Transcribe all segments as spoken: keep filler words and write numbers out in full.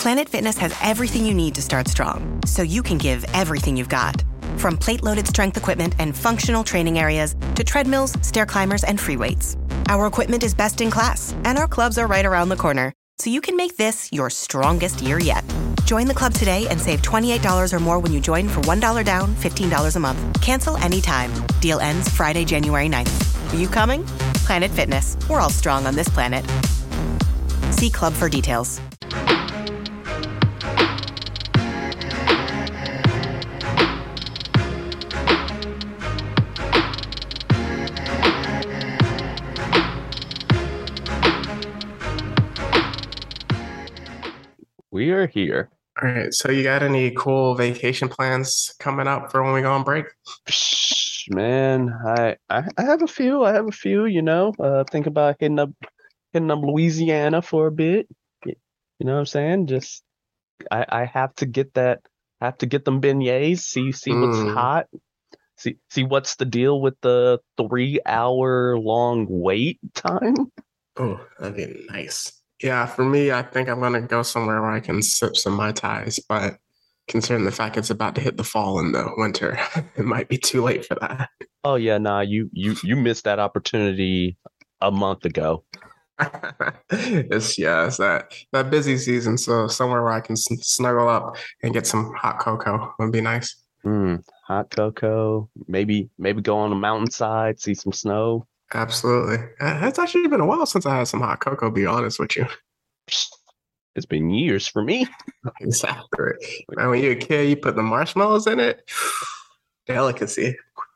Planet Fitness has everything you need to start strong, so you can give everything you've got. From plate-loaded strength equipment and functional training areas to treadmills, stair climbers, and free weights. Our equipment is best in class, and our clubs are right around the corner, so you can make this your strongest year yet. Join the club today and save twenty-eight dollars or more when you join for one dollar down, fifteen dollars a month. Cancel anytime. Deal ends Friday, January ninth. Are you coming? Planet Fitness. We're all strong on this planet. See club for details. We are here. All right. So you got any cool vacation plans coming up for when we go on break? Man, I, I I have a few. I have a few, you know. Uh think about hitting up hitting up Louisiana for a bit. You know what I'm saying? Just I, I have to get that have to get them beignets, see see what's Mm. hot. See see what's the deal with the three hour long wait time. Oh, that'd be nice. Yeah, for me, I think I'm gonna go somewhere where I can sip some Mai Tais, but considering the fact it's about to hit the fall and the winter, it might be too late for that. Oh yeah, nah, you you you missed that opportunity a month ago. It's yeah, it's that that busy season, so somewhere where I can s- snuggle up and get some hot cocoa would be nice. Mm, hot cocoa, maybe maybe go on the mountainside, see some snow. Absolutely. Uh, It's actually been a while since I had some hot cocoa, to be honest with you. It's been years for me. Exactly. Man, when you're a kid, you put the marshmallows in it. Delicacy.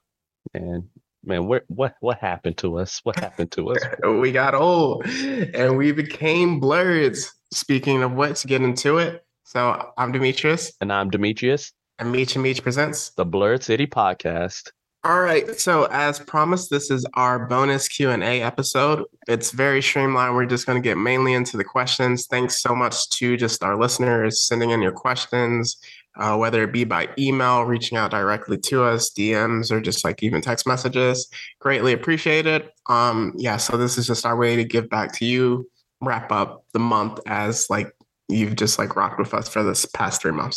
And man, what what what happened to us? What happened to us? We got old and we became blurs. Speaking of which, get into it. So I'm Demetrius, And I'm Demetrius, and Meech and Meech presents. the Blurred City Podcast. All right. So as promised, this is our bonus Q and A episode. It's very streamlined. We're just going to get mainly into the questions. Thanks so much to just our listeners sending in your questions, uh, whether it be by email, reaching out directly to us, D Ms, or just like even text messages. Greatly appreciate it. Um, yeah. So this is just our way to give back to you, wrap up the month as like you've just like rocked with us for this past three months.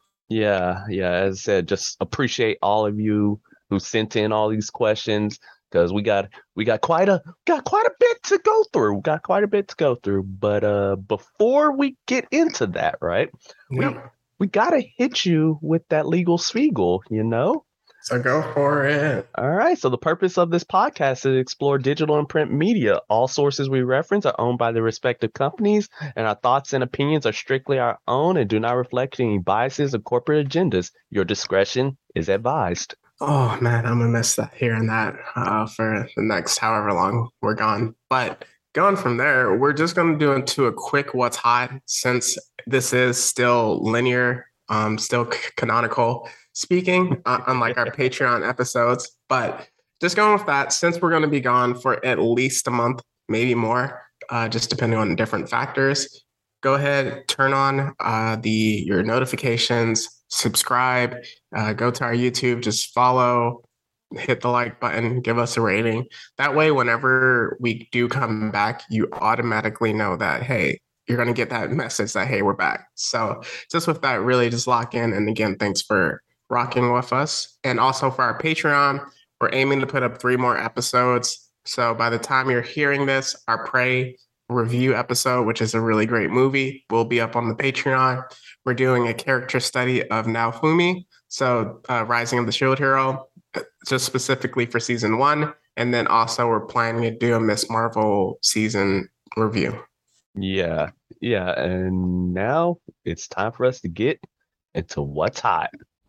Yeah, yeah. As I said, just appreciate all of you who sent in all these questions because we got we got quite a got quite a bit to go through. Got quite a bit to go through. But uh, before we get into that, right? We Yeah. we gotta hit you with that legal spiegel, you know. So go for it. All right. So the purpose of this podcast is to explore digital and print media. All sources we reference are owned by the respective companies, and our thoughts and opinions are strictly our own and do not reflect any biases or corporate agendas. Your discretion is advised. Oh man, I'm gonna miss that hearing that uh, for the next however long we're gone. But going from there, we're just gonna do into a quick what's hot since this is still linear, um, still c- canonical speaking, uh, unlike our Patreon episodes. But just going with that, since we're gonna be gone for at least a month, maybe more, uh, just depending on different factors. Go ahead, turn on uh, the your notifications, subscribe, uh, go to our YouTube, just follow, hit the like button, give us a rating. That way, whenever we do come back, you automatically know that, hey, you're going to get that message that, hey, we're back. So just with that, really just lock in. And again, thanks for rocking with us. And also for our Patreon, we're aiming to put up three more episodes. So by the time you're hearing this, our Prey review episode, which is a really great movie, will be up on the Patreon. We're doing a character study of Naofumi, so uh, Rising of the Shield Hero, just specifically for season one. And then also we're planning to do a Miss Marvel season review. Yeah, yeah. And now it's time for us to get into what's hot.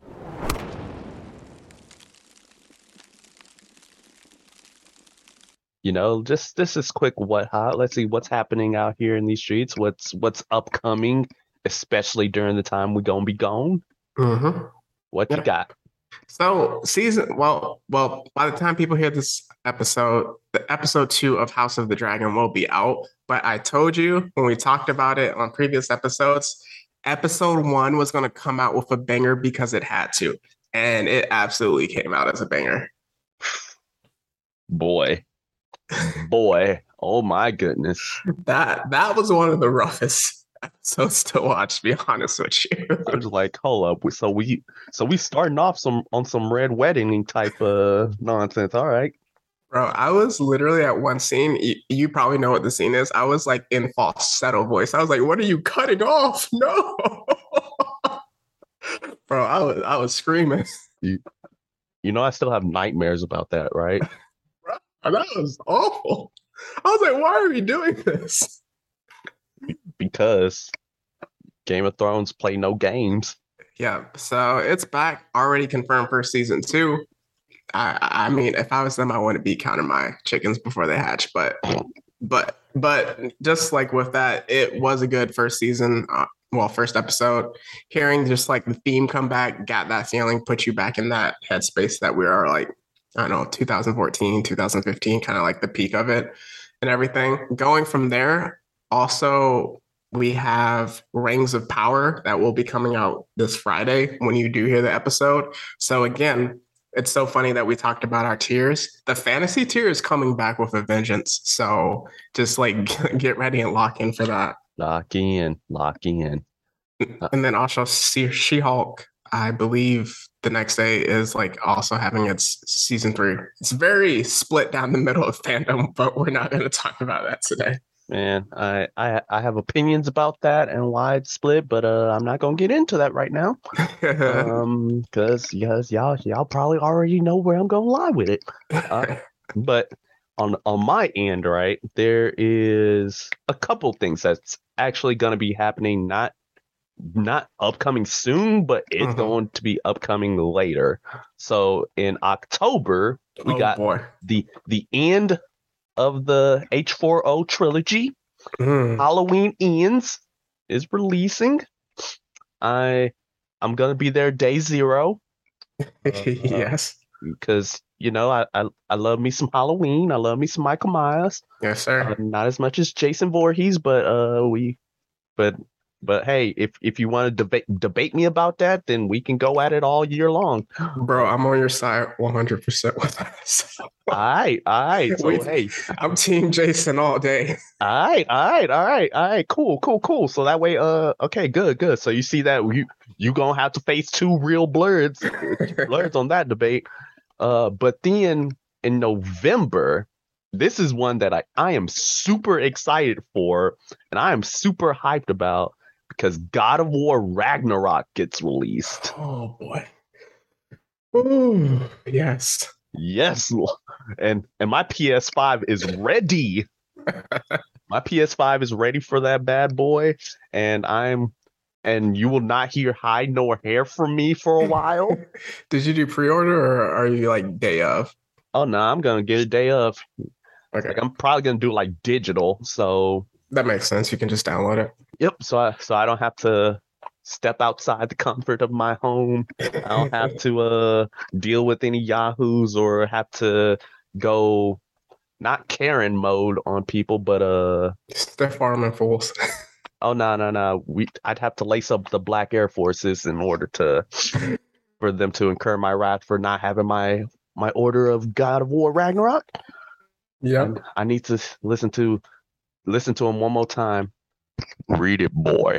You know, just this is quick what hot. Let's see what's happening out here in these streets. What's what's upcoming, especially during the time we're gonna be gone. Mm-hmm. What you Yeah. got? So season, well, well, by the time people hear this episode, the episode two of House of the Dragon will be out. But I told you when we talked about it on previous episodes, episode one was going to come out with a banger because it had to. And it absolutely came out as a banger. Boy, boy, oh my goodness. That that was one of the roughest episodes to watch, to be honest with you. I was like, hold up. So we so we starting off some on some red wedding type of nonsense. All right. Bro, I was literally at one scene. You, you probably know what the scene is. I was like in falsetto voice. I was like, "What are you cutting off?" No, bro. I was I was screaming. You, you know, I still have nightmares about that, right? Bro, that was awful. I was like, "Why are we doing this?" Because Game of Thrones play no games. Yeah, so it's back, already confirmed for season two. I, I mean, if I was them, I wouldn't be counting my chickens before they hatch. But, but, but just like with that, it was a good first season. Uh, well, first episode. Hearing just like the theme come back, got that feeling, put you back in that headspace that we are like, I don't know, two thousand fourteen, two thousand fifteen, kind of like the peak of it and everything. Going from there, also, we have Rings of Power that will be coming out this Friday when you do hear the episode. So again, it's so funny that we talked about our tiers. The fantasy tier is coming back with a vengeance. So just like get ready and lock in for that. Lock in, lock in. And then also She-Hulk, I believe the next day is like also having its season three. It's very split down the middle of fandom, but we're not going to talk about that today. Man, I, I I have opinions about that and why it's split, but uh, I'm not gonna get into that right now. um, because yes, y'all y'all probably already know where I'm gonna lie with it. Uh, but on on my end, right, there is a couple things that's actually gonna be happening, not not upcoming soon, but it's mm-hmm. going to be upcoming later. So in October, we oh, got boy. the the end of the H four O trilogy. Mm. Halloween Ends is releasing. I I'm gonna be there day zero. Yes. Because you know I, I I love me some Halloween. I love me some Michael Myers. Yes, sir. Uh, not as much as Jason Voorhees, but uh we but But hey, if if you want to debate debate me about that, then we can go at it all year long. Bro, I'm on your side one hundred percent with us. All right, all right. So, we, hey. I'm Team Jason all day. All right, all right, all right, all right. Cool, cool, cool. So that way, uh, okay, good, good. So you see that you you gonna have to face two real blurs, blurs on that debate. Uh, but then in November, this is one that I I am super excited for, and I am super hyped about. Because God of War Ragnarok gets released. Oh boy. Ooh, yes. Yes. And and my P S five is ready. My P S five is ready for that bad boy. And I'm and you will not hear hide nor hair from me for a while. Did you do pre-order or are you like day of? Oh no, I'm gonna get a day of. Okay. Like, I'm probably gonna do like digital, so that makes sense. You can just download it. Yep. So I so I don't have to step outside the comfort of my home. I don't have to uh deal with any yahoos or have to go not Karen mode on people, but uh Steph Farman fools. Oh no no no. We I'd have to lace up the Black Air Forces in order to for them to incur my wrath for not having my my order of God of War Ragnarok. Yeah. I need to listen to listen to him one more time. Read it, boy.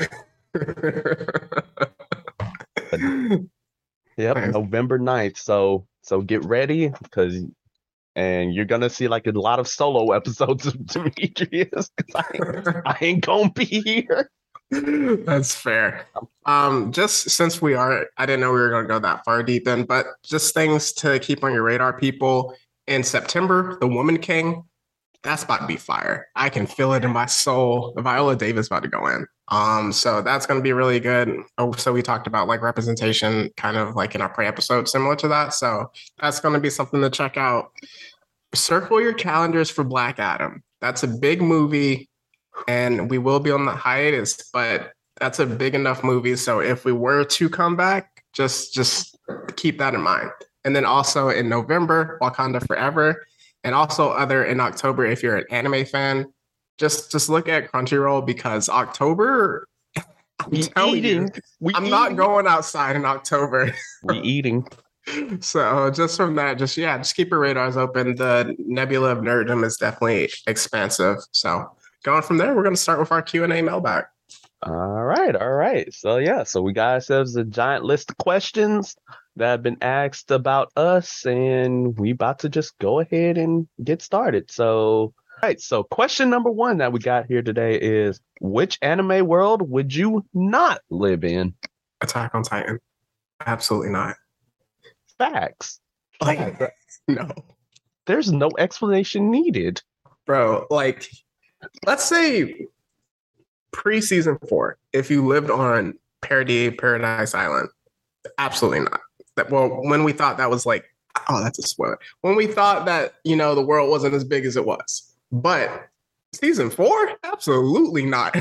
Yep, nice. November ninth. So so get ready because and you're gonna see like a lot of solo episodes of Demetrius because I, ain't- I ain't gonna be here. That's fair. Um, just since we are, I didn't know we were gonna go that far deep in, but just things to keep on your radar, people. In September, The Woman King. That's about to be fire. I can feel it in my soul. Viola Davis about to go in. Um, so that's going to be really good. Oh, so we talked about like representation kind of like in our pre-episode, similar to that. So that's going to be something to check out. Circle your calendars for Black Adam. That's a big movie and we will be on the hiatus, but that's a big enough movie. So if we were to come back, just, just keep that in mind. And then also in November, Wakanda Forever. And also other in October, if you're an anime fan, just just look at Crunchyroll because October, I'm we telling eating. you, we I'm eating. not going outside in October. We eating. So just from that, just yeah, just keep your radars open. The nebula of nerddom is definitely expansive. So going from there, we're going to start with our Q and A mailbag. All right, all right. So yeah, so we got ourselves a giant list of questions that have been asked about us, and we about to just go ahead and get started. So, all right, so question number one that we got here today is, which anime world would you not live in? Attack on Titan. Absolutely not. Facts. Like, Facts. no. There's no explanation needed. Bro, like, let's say pre-season four, if you lived on Paradis Paradise Island, absolutely not. That well, when we thought that was like, oh, that's a spoiler. When we thought that, you know, the world wasn't as big as it was. But season four, absolutely not.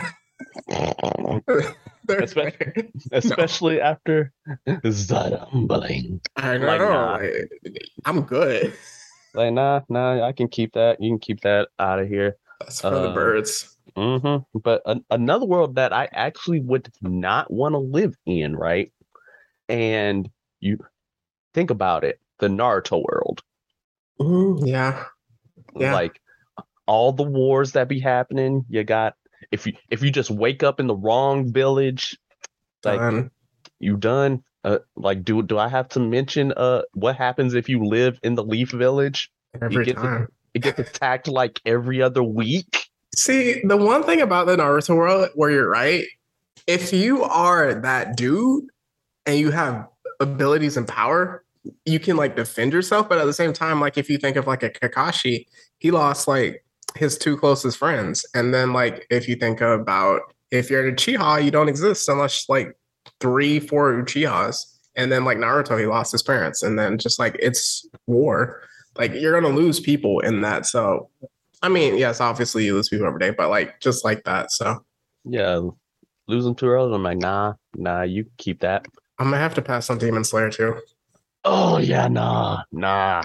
especially, especially no. After the humbling. I know. Like, nah. like, I'm good. Like, nah, nah, I can keep that. You can keep that out of here. That's for uh, the birds. Mm-hmm. But a- another world that I actually would not want to live in, right? And you think about it, the Naruto world. Mm, yeah. Yeah. Like all the wars that be happening, you got if you if you just wake up in the wrong village, like done. you done. Uh, like do do I have to mention uh what happens if you live in the Leaf Village? Every it gets, time. It gets attacked like every other week. See, the one thing about the Naruto world where you're right, if you are that dude and you have abilities and power, you can like defend yourself. But at the same time, like if you think of like a Kakashi, he lost like his two closest friends. And then like if you think about if you're a Uchiha, you don't exist unless like three, four Uchihas. And then like Naruto, he lost his parents. And then just like it's war. Like you're gonna lose people in that. So I mean, yes, obviously you lose people every day, but like just like that. So yeah, losing too early. I'm like, nah, nah, you keep that. I'm gonna have to pass on Demon Slayer too. Oh yeah, nah, nah.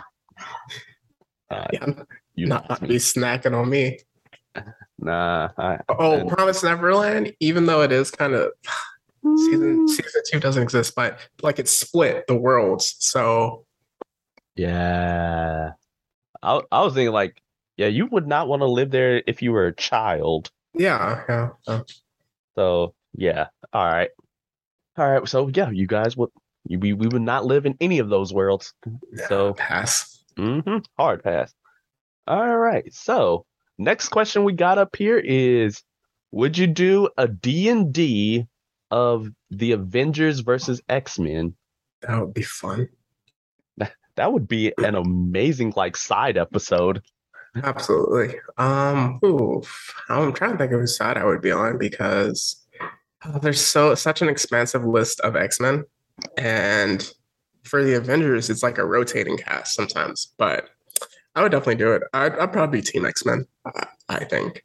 Uh, yeah, you not, not be snacking on me. Nah. I, oh, I, Promise Neverland, even though it is kind of season season two doesn't exist, but like it's split the worlds. So yeah, I I was thinking like, yeah, you would not want to live there if you were a child. Yeah, yeah. yeah. So yeah, all right, all right. So yeah, you guys would you we we would not live in any of those worlds. Yeah, so pass. Mm-hmm, hard pass. All right. So next question we got up here is, would you do a D and D of the Avengers versus X-Men? That would be fun. That would be an amazing like side episode. Absolutely. Um, oof. I'm trying to think of whose side I would be on because oh, there's so such an expansive list of X-Men, and for the Avengers, it's like a rotating cast sometimes. But I would definitely do it. I'd, I'd probably be Team X-Men. I, I think.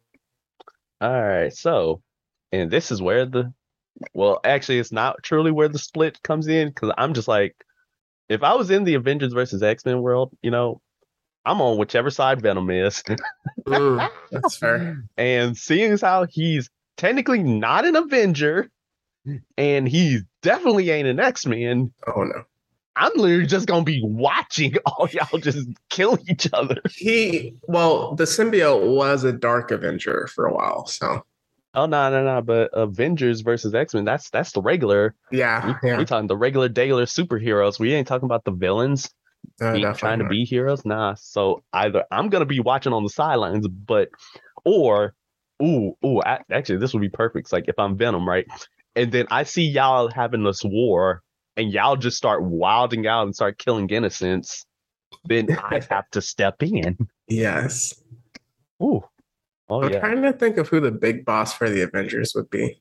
All right. So, and this is where the well, actually, it's not truly where the split comes in because I'm just like, if I was in the Avengers versus X-Men world, you know, I'm on whichever side Venom is. mm, that's fair. And seeing as how he's technically not an Avenger and he definitely ain't an X-Men. Oh, no. I'm literally just going to be watching all y'all just kill each other. He, well, the symbiote was a Dark Avenger for a while, so. Oh, no, no, no. But Avengers versus X-Men, that's that's the regular. Yeah. We, yeah. We're talking the regular, daily superheroes. We ain't talking about the villains. Uh, trying to be heroes, nah. So either I'm gonna be watching on the sidelines, but or ooh, ooh, I, actually this would be perfect. It's like if I'm Venom, right? And then I see y'all having this war, and y'all just start wilding out and start killing innocents, then I have to step in. Yes. Ooh. Oh I'm yeah. trying to think of who the big boss for the Avengers would be.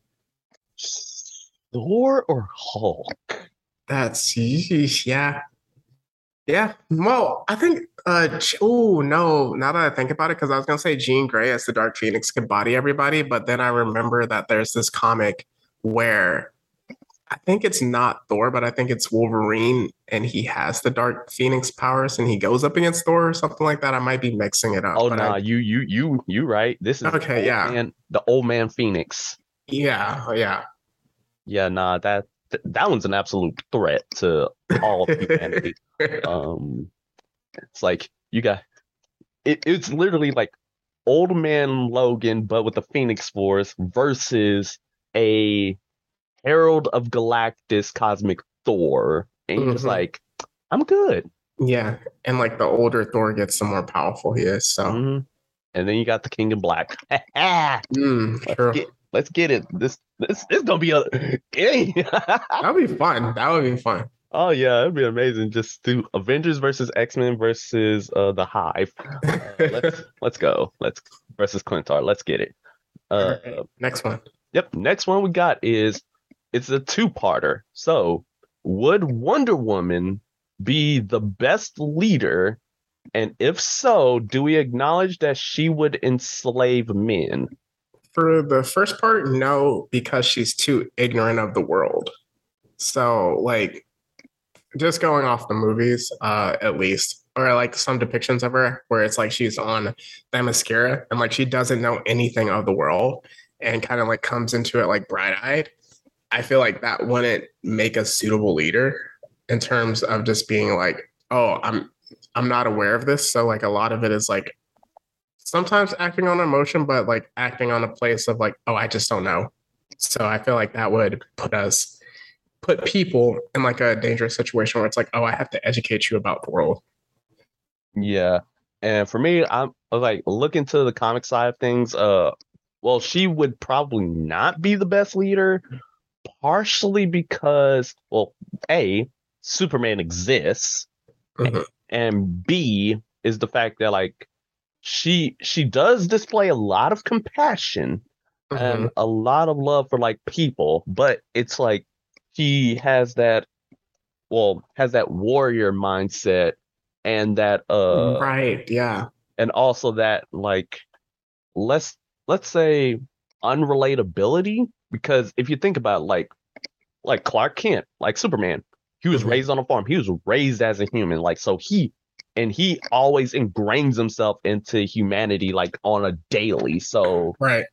Thor or Hulk? That's yeah. Yeah, well, I think, uh, oh, no, now that I think about it, because I was going to say Jean Grey as the Dark Phoenix could body everybody, but then I remember that there's this comic where I think it's not Thor, but I think it's Wolverine, and he has the Dark Phoenix powers, and he goes up against Thor or something like that. I might be mixing it up. Oh, no, nah, I, you, you, you, you right. This is okay, yeah. Man, the old man Phoenix. Yeah, yeah. Yeah, nah, that that one's an absolute threat to all of humanity. um, it's like you got it, it's literally like old man Logan, but with the Phoenix Force versus a Herald of Galactus cosmic Thor, and you're mm-hmm. just like, I'm good. Yeah, and like the older Thor gets, the more powerful he is. So, mm-hmm. and then you got the King in Black. mm, let's, true. get, let's get it. This this is gonna be a game. That'll be fun. That would be fun. Oh yeah, it'd be amazing. Just do Avengers versus X-Men versus uh, the Hive. Uh, let's let's go. Let's versus Clintar. Let's get it. Uh, right. Next one. Yep. Next one we got is it's a two-parter. So, would Wonder Woman be the best leader? And if so, do we acknowledge that she would enslave men? For the first part, no, because she's too ignorant of the world. So, like, just going off the movies, uh, at least, or like some depictions of her where it's like she's on Themyscira and like she doesn't know anything of the world and kind of like comes into it like bright-eyed. I feel like that wouldn't make a suitable leader in terms of just being like, oh, I'm I'm not aware of this. So like a lot of it is like sometimes acting on emotion, but like acting on a place of like, oh, I just don't know. So I feel like that would put us put people in like a dangerous situation where it's like, oh, I have to educate you about the world. Yeah. And for me, I'm I was like looking to the comic side of things. Uh, well, she would probably not be the best leader, partially because, well, A, Superman exists, mm-hmm. and B is the fact that like she she does display a lot of compassion mm-hmm. and a lot of love for like people, but it's like he has that, well, has that warrior mindset and that, uh, right, yeah, and also that like let's let's say unrelatability, because if you think about like like Clark Kent, like Superman, he was mm-hmm. raised on a farm, he was raised as a human, like so he and he always ingrains himself into humanity like on a daily. So right,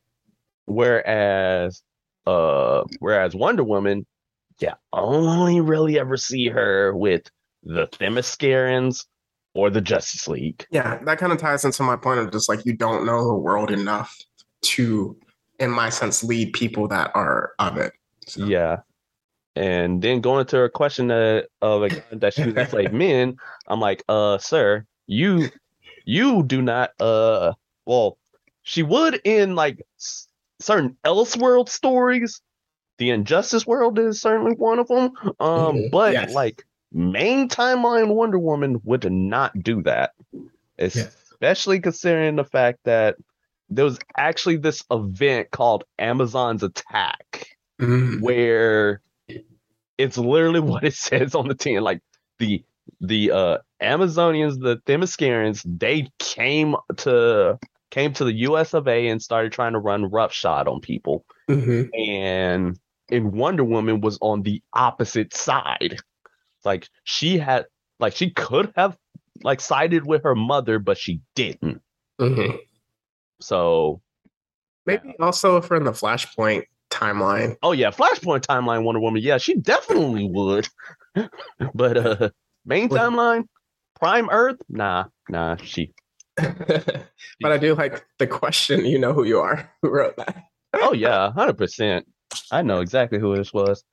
whereas uh, whereas Wonder Woman. Yeah, only really ever see her with the Themyscirans or the Justice League. Yeah, that kind of ties into my point of just like you don't know the world enough to, in my sense, lead people that are of it. So. Yeah, and then going to her question uh, of like, that she would enslave men, I'm like, uh, sir, you you do not uh, well, she would in like s- certain Elseworld stories. The Injustice world is certainly one of them, um, mm, but yes. like main timeline Wonder Woman would not do that, especially yes. considering the fact that there was actually this event called Amazon's Attack, mm. where it's literally what it says on the tin. Like the the uh, Amazonians, the Themyscirans, they came to came to the U S of A and started trying to run roughshod on people, mm-hmm. and and Wonder Woman was on the opposite side. Like she had, like she could have like sided with her mother, but she didn't. Mm-hmm. So maybe yeah. also if we're in the Flashpoint timeline. Oh yeah, Flashpoint timeline Wonder Woman. Yeah, she definitely would. But uh main timeline, Prime Earth, nah, nah, she. But I do like the question. You know who you are? Who wrote that? Oh yeah, one hundred percent. I know exactly who this was.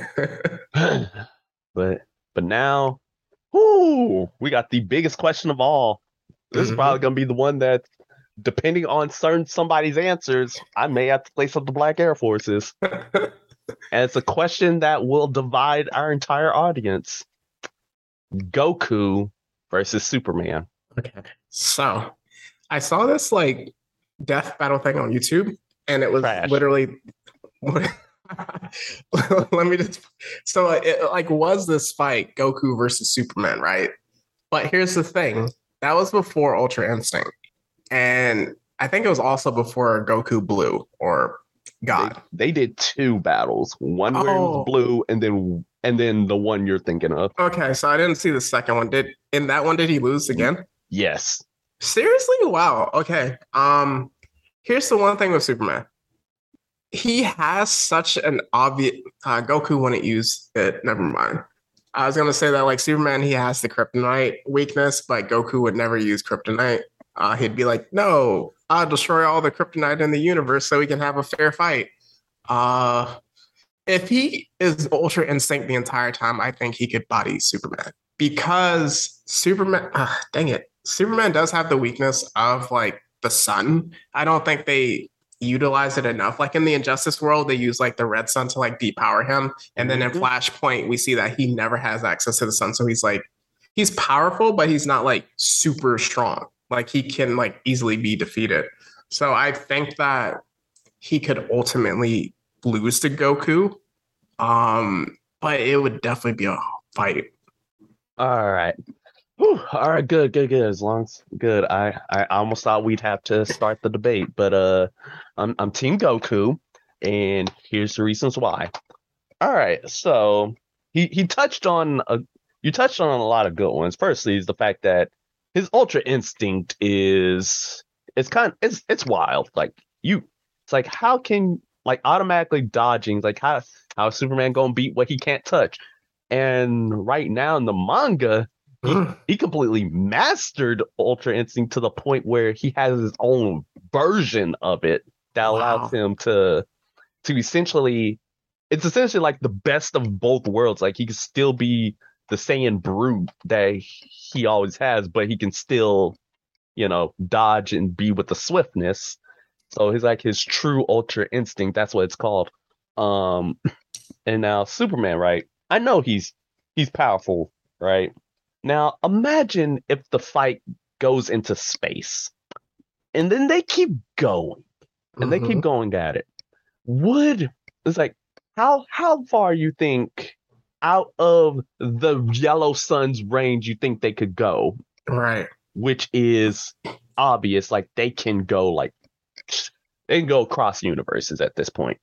but but now, whoo, we got the biggest question of all. This mm-hmm. is probably gonna be the one that, depending on certain somebody's answers, I may have to place up the Black Air Forces. And it's a question that will divide our entire audience. Goku versus Superman. Okay. So I saw this like death battle thing on YouTube, and it was Trash. literally let me just so it like was this fight Goku versus Superman, right? But here's the thing, that was before Ultra Instinct, and I think it was also before Goku Blue or God. They, they did two battles, one where oh. it was blue, and then and then the one you're thinking of. Okay, so I didn't see the second one. Did in that one did he lose again? Yes. Seriously? Wow. Okay. Um, here's the one thing with Superman. He has such an obvious uh, Goku wouldn't use it. Never mind. I was gonna say that like Superman, he has the kryptonite weakness, but Goku would never use kryptonite. Uh, he'd be like, "No, I'll destroy all the kryptonite in the universe so we can have a fair fight." Uh, if he is Ultra Instinct the entire time, I think he could body Superman because Superman. Uh, dang it, Superman does have the weakness of like the sun. I don't think they utilize it enough. Like in the Injustice world, they use like the red sun to like depower him, and then in Mhm. Flashpoint, we see that he never has access to the sun, so he's like he's powerful, but he's not like super strong. Like he can like easily be defeated. So I think that he could ultimately lose to Goku. Um, but it would definitely be a fight. All right. Whew, all right, good, good, good. As long as good. I, I almost thought we'd have to start the debate, but uh I'm I'm Team Goku, and here's the reasons why. All right, so he he touched on a you touched on a lot of good ones. Firstly, is the fact that his Ultra Instinct is it's kind it's it's wild. Like you, it's like how can like automatically dodging like how how is Superman gonna beat what he can't touch? And right now in the manga, he Mm. he completely mastered Ultra Instinct to the point where he has his own version of it that allows Wow. him to to essentially it's essentially like the best of both worlds. Like he can still be the Saiyan brute that he always has, but he can still, you know, dodge and be with the swiftness. So he's like his true Ultra Instinct. That's what it's called. Um, and now Superman, right? I know he's he's powerful, right? Now imagine if the fight goes into space, and then they keep going, and they keep Mhm. going at it. Would it's like how how far you think out of the yellow sun's range you think they could go, Right. which is obvious, like they can go like they can go across universes at this point.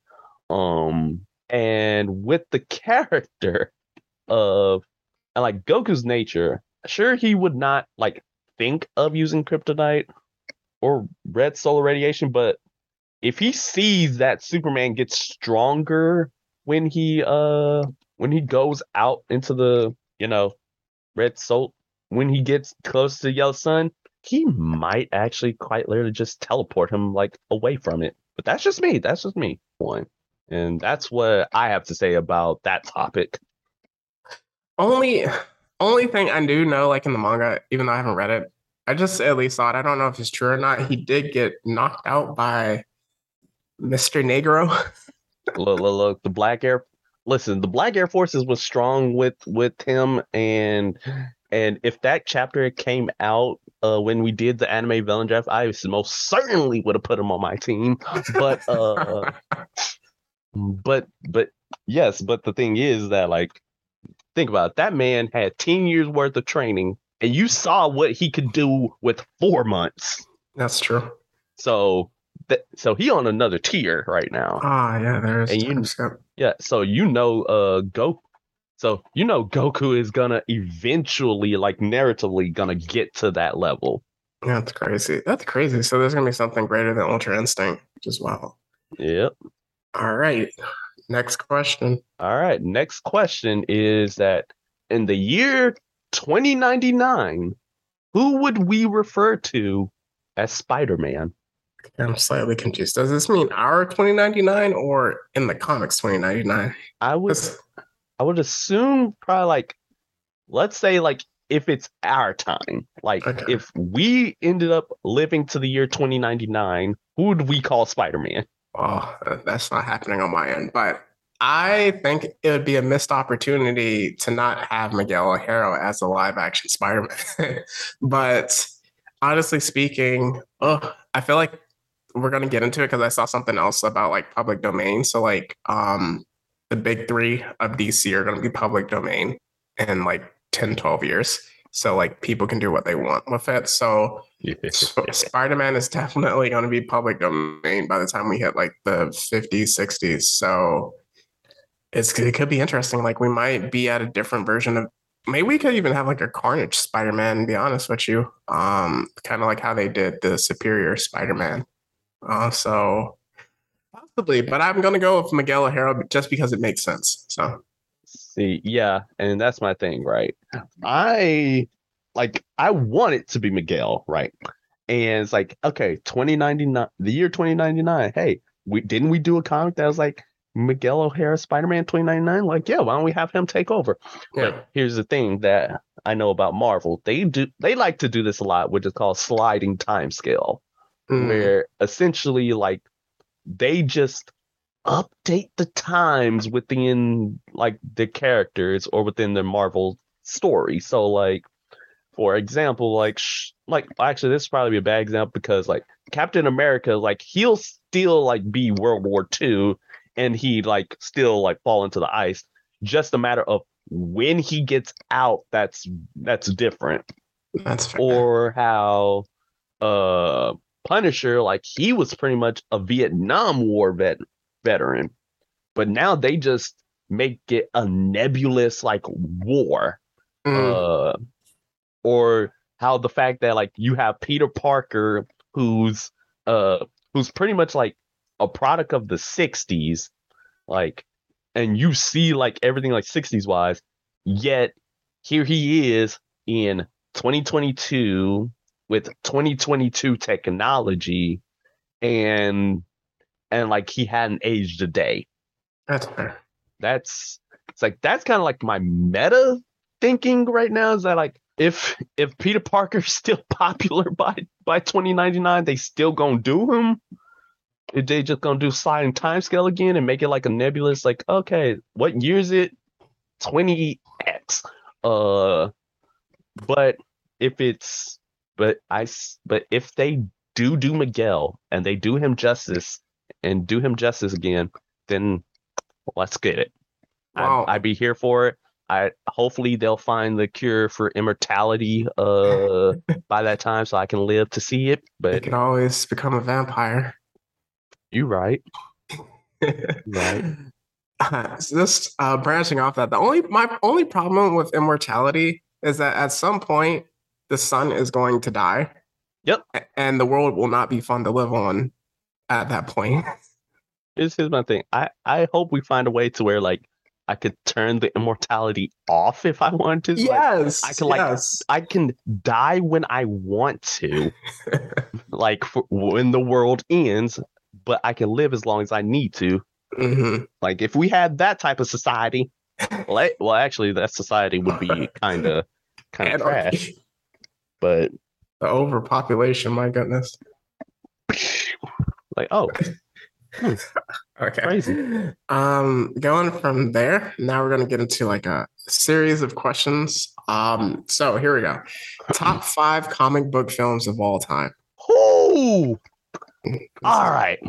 Um and with the character of and like Goku's nature, sure he would not like think of using kryptonite or red solar radiation, but if he sees that Superman gets stronger when he uh when he goes out into the you know red soul when he gets close to the yellow sun, he might actually quite literally just teleport him like away from it. But that's just me. That's just me. One. And that's what I have to say about that topic. Only only thing I do know, like in the manga, even though I haven't read it, I just at least thought, I don't know if it's true or not, he did get knocked out by Mister Negro. Look, look, look, the Black Air. Listen, the Black Air Forces was strong with with him, and and if that chapter came out uh, when we did the anime villain draft, I most certainly would have put him on my team. But uh, but but yes, but the thing is that like think about it, that man had ten years worth of training, and you saw what he could do with four months. That's true. So that so he on another tier right now. Ah, yeah, there's And you- time skip. Yeah, so you know uh Go so you know Goku is gonna eventually like narratively gonna get to that level. That's crazy. That's crazy. So there's gonna be something greater than Ultra Instinct, which is wild. Yep. All right. Next question. All right. Next question is that in the year twenty ninety-nine, who would we refer to as Spider-Man? I'm slightly confused. Does this mean our twenty ninety-nine or in the comics twenty ninety-nine? I would I would assume probably like let's say like if it's our time, like Okay. if we ended up living to the year twenty ninety-nine, who would we call Spider-Man? Oh, that's not happening on my end. But I think it would be a missed opportunity to not have Miguel O'Hara as a live action Spider-Man. But honestly speaking, oh, I feel like we're gonna get into it because I saw something else about like public domain. So like um the big three of D C are gonna be public domain in like ten, twelve years. So like people can do what they want with it. So Sp- Spider-Man is definitely going to be public domain by the time we hit like the fifties, sixties. So it's it could be interesting. Like we might be at a different version of maybe we could even have like a Carnage Spider-Man, to be honest with you. Um, kind of like how they did the Superior Spider-Man. Uh, so possibly, but I'm gonna go with Miguel O'Hara just because it makes sense. So See, yeah, and that's my thing, right? I like I want it to be Miguel, right? And it's like, okay, twenty ninety-nine, the year twenty ninety-nine. Hey, we didn't we do a comic that was like, Miguel O'Hara, Spider-Man twenty ninety-nine. Like, yeah, why don't we have him take over? Yeah. But here's the thing that I know about Marvel. They do they like to do this a lot, which is called sliding timescale, Mm. where essentially like they just update the times within like the characters or within the Marvel story. So like, for example, like sh- like actually this is probably a bad example because like Captain America, like he'll still like be World War Two and he like still like fall into the ice. Just a matter of when he gets out, that's that's different. That's fair. Or how uh Punisher, like he was pretty much a Vietnam War vet veteran, but now they just make it a nebulous like war. Mm. Uh, or how the fact that like you have Peter Parker, who's uh who's pretty much like a product of the sixties, like, and you see like everything like sixties wise, yet here he is in twenty twenty-two with twenty twenty-two technology, and and like he hadn't aged a day. That's fair. That's it's like that's kind of like my meta thinking right now, is that like if if Peter Parker's still popular by by twenty ninety-nine, they still gonna do him? If they just gonna do sliding timescale again and make it like a nebulous, like, okay, what year is it? twenty X. Uh, but if it's but I s- but if they do do Miguel and they do him justice and do him justice again, then let's get it. Wow. I'd, I'd be here for it. I hopefully they'll find the cure for immortality uh by that time, so I can live to see it. They But could always become a vampire. you're right. Right. Uh, so just uh, branching off that, the only my only problem with immortality is that at some point the sun is going to die. Yep. a- And the world will not be fun to live on at that point. Here's, here's my thing. I, I hope we find a way to where like I could turn the immortality off if I want to. Like, Yes. I can, like, yes. I can die when I want to, like for, when the world ends, but I can live as long as I need to. Mhm. Like if we had that type of society, well, I- well actually that society would be kind of kind of Anarchy. trash. But The overpopulation, my goodness. like, oh, Okay. Crazy. Um, going from there, now we're gonna get into like a series of questions. Um, so here we go. Top five comic book films of all time. oh, all right,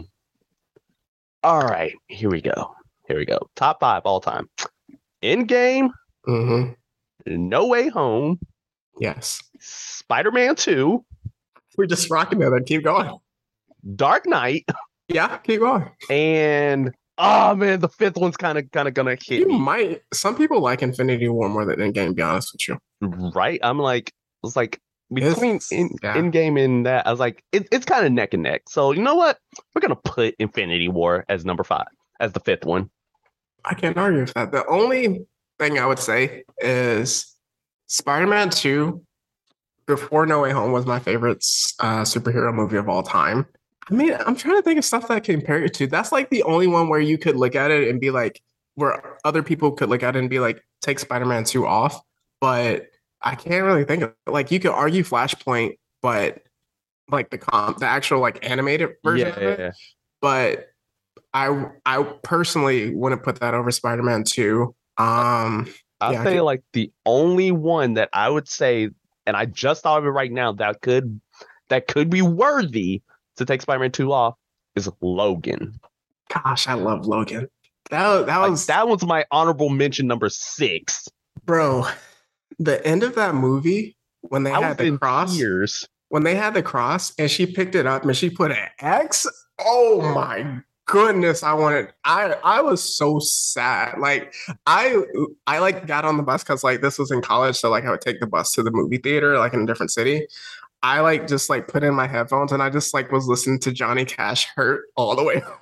all right. Here we go. Here we go. Top five all time. Endgame, Mm-hmm. No Way Home, Yes. Spider-Man two, We're just rocking it. Keep going. Dark Knight, Yeah, keep going. and oh man, the fifth one's kind of kind of gonna hit You me. might. Some people like Infinity War more than Endgame. To be honest with you. Right? I'm like, it's like between It's- in, yeah. Endgame and that, I was like, it, it's kind of neck and neck. So you know what? We're gonna put Infinity War as number five, as the fifth one. I can't argue with that. The only thing I would say is Spider-Man two before No Way Home was my favorite uh, superhero movie of all time. I mean, I'm trying to think of stuff that I can compare it to. That's like the only one where you could look at it and be like, where other people could look at it and be like, take Spider-Man two off. But I can't really think of like you could argue Flashpoint, but like the comp, the actual like animated version Yeah, of it. yeah. But I I personally wouldn't put that over Spider-Man two. Um, I'll Yeah, I say could- like the only one that I would say, and I just thought of it right now, that could that could be worthy to take Spider-Man two off is Logan. gosh, I love Logan. That that Like, was that was my honorable mention number six. bro. The end of that movie when they I had was the in cross, tears. when they had the cross, and she picked it up and she put an X. Oh my goodness, I wanted. I I was so sad. Like I I like got on the bus because like this was in college, so like I would take the bus to the movie theater like in a different city. I like just like put in my headphones and I just like was listening to Johnny Cash "Hurt" all the way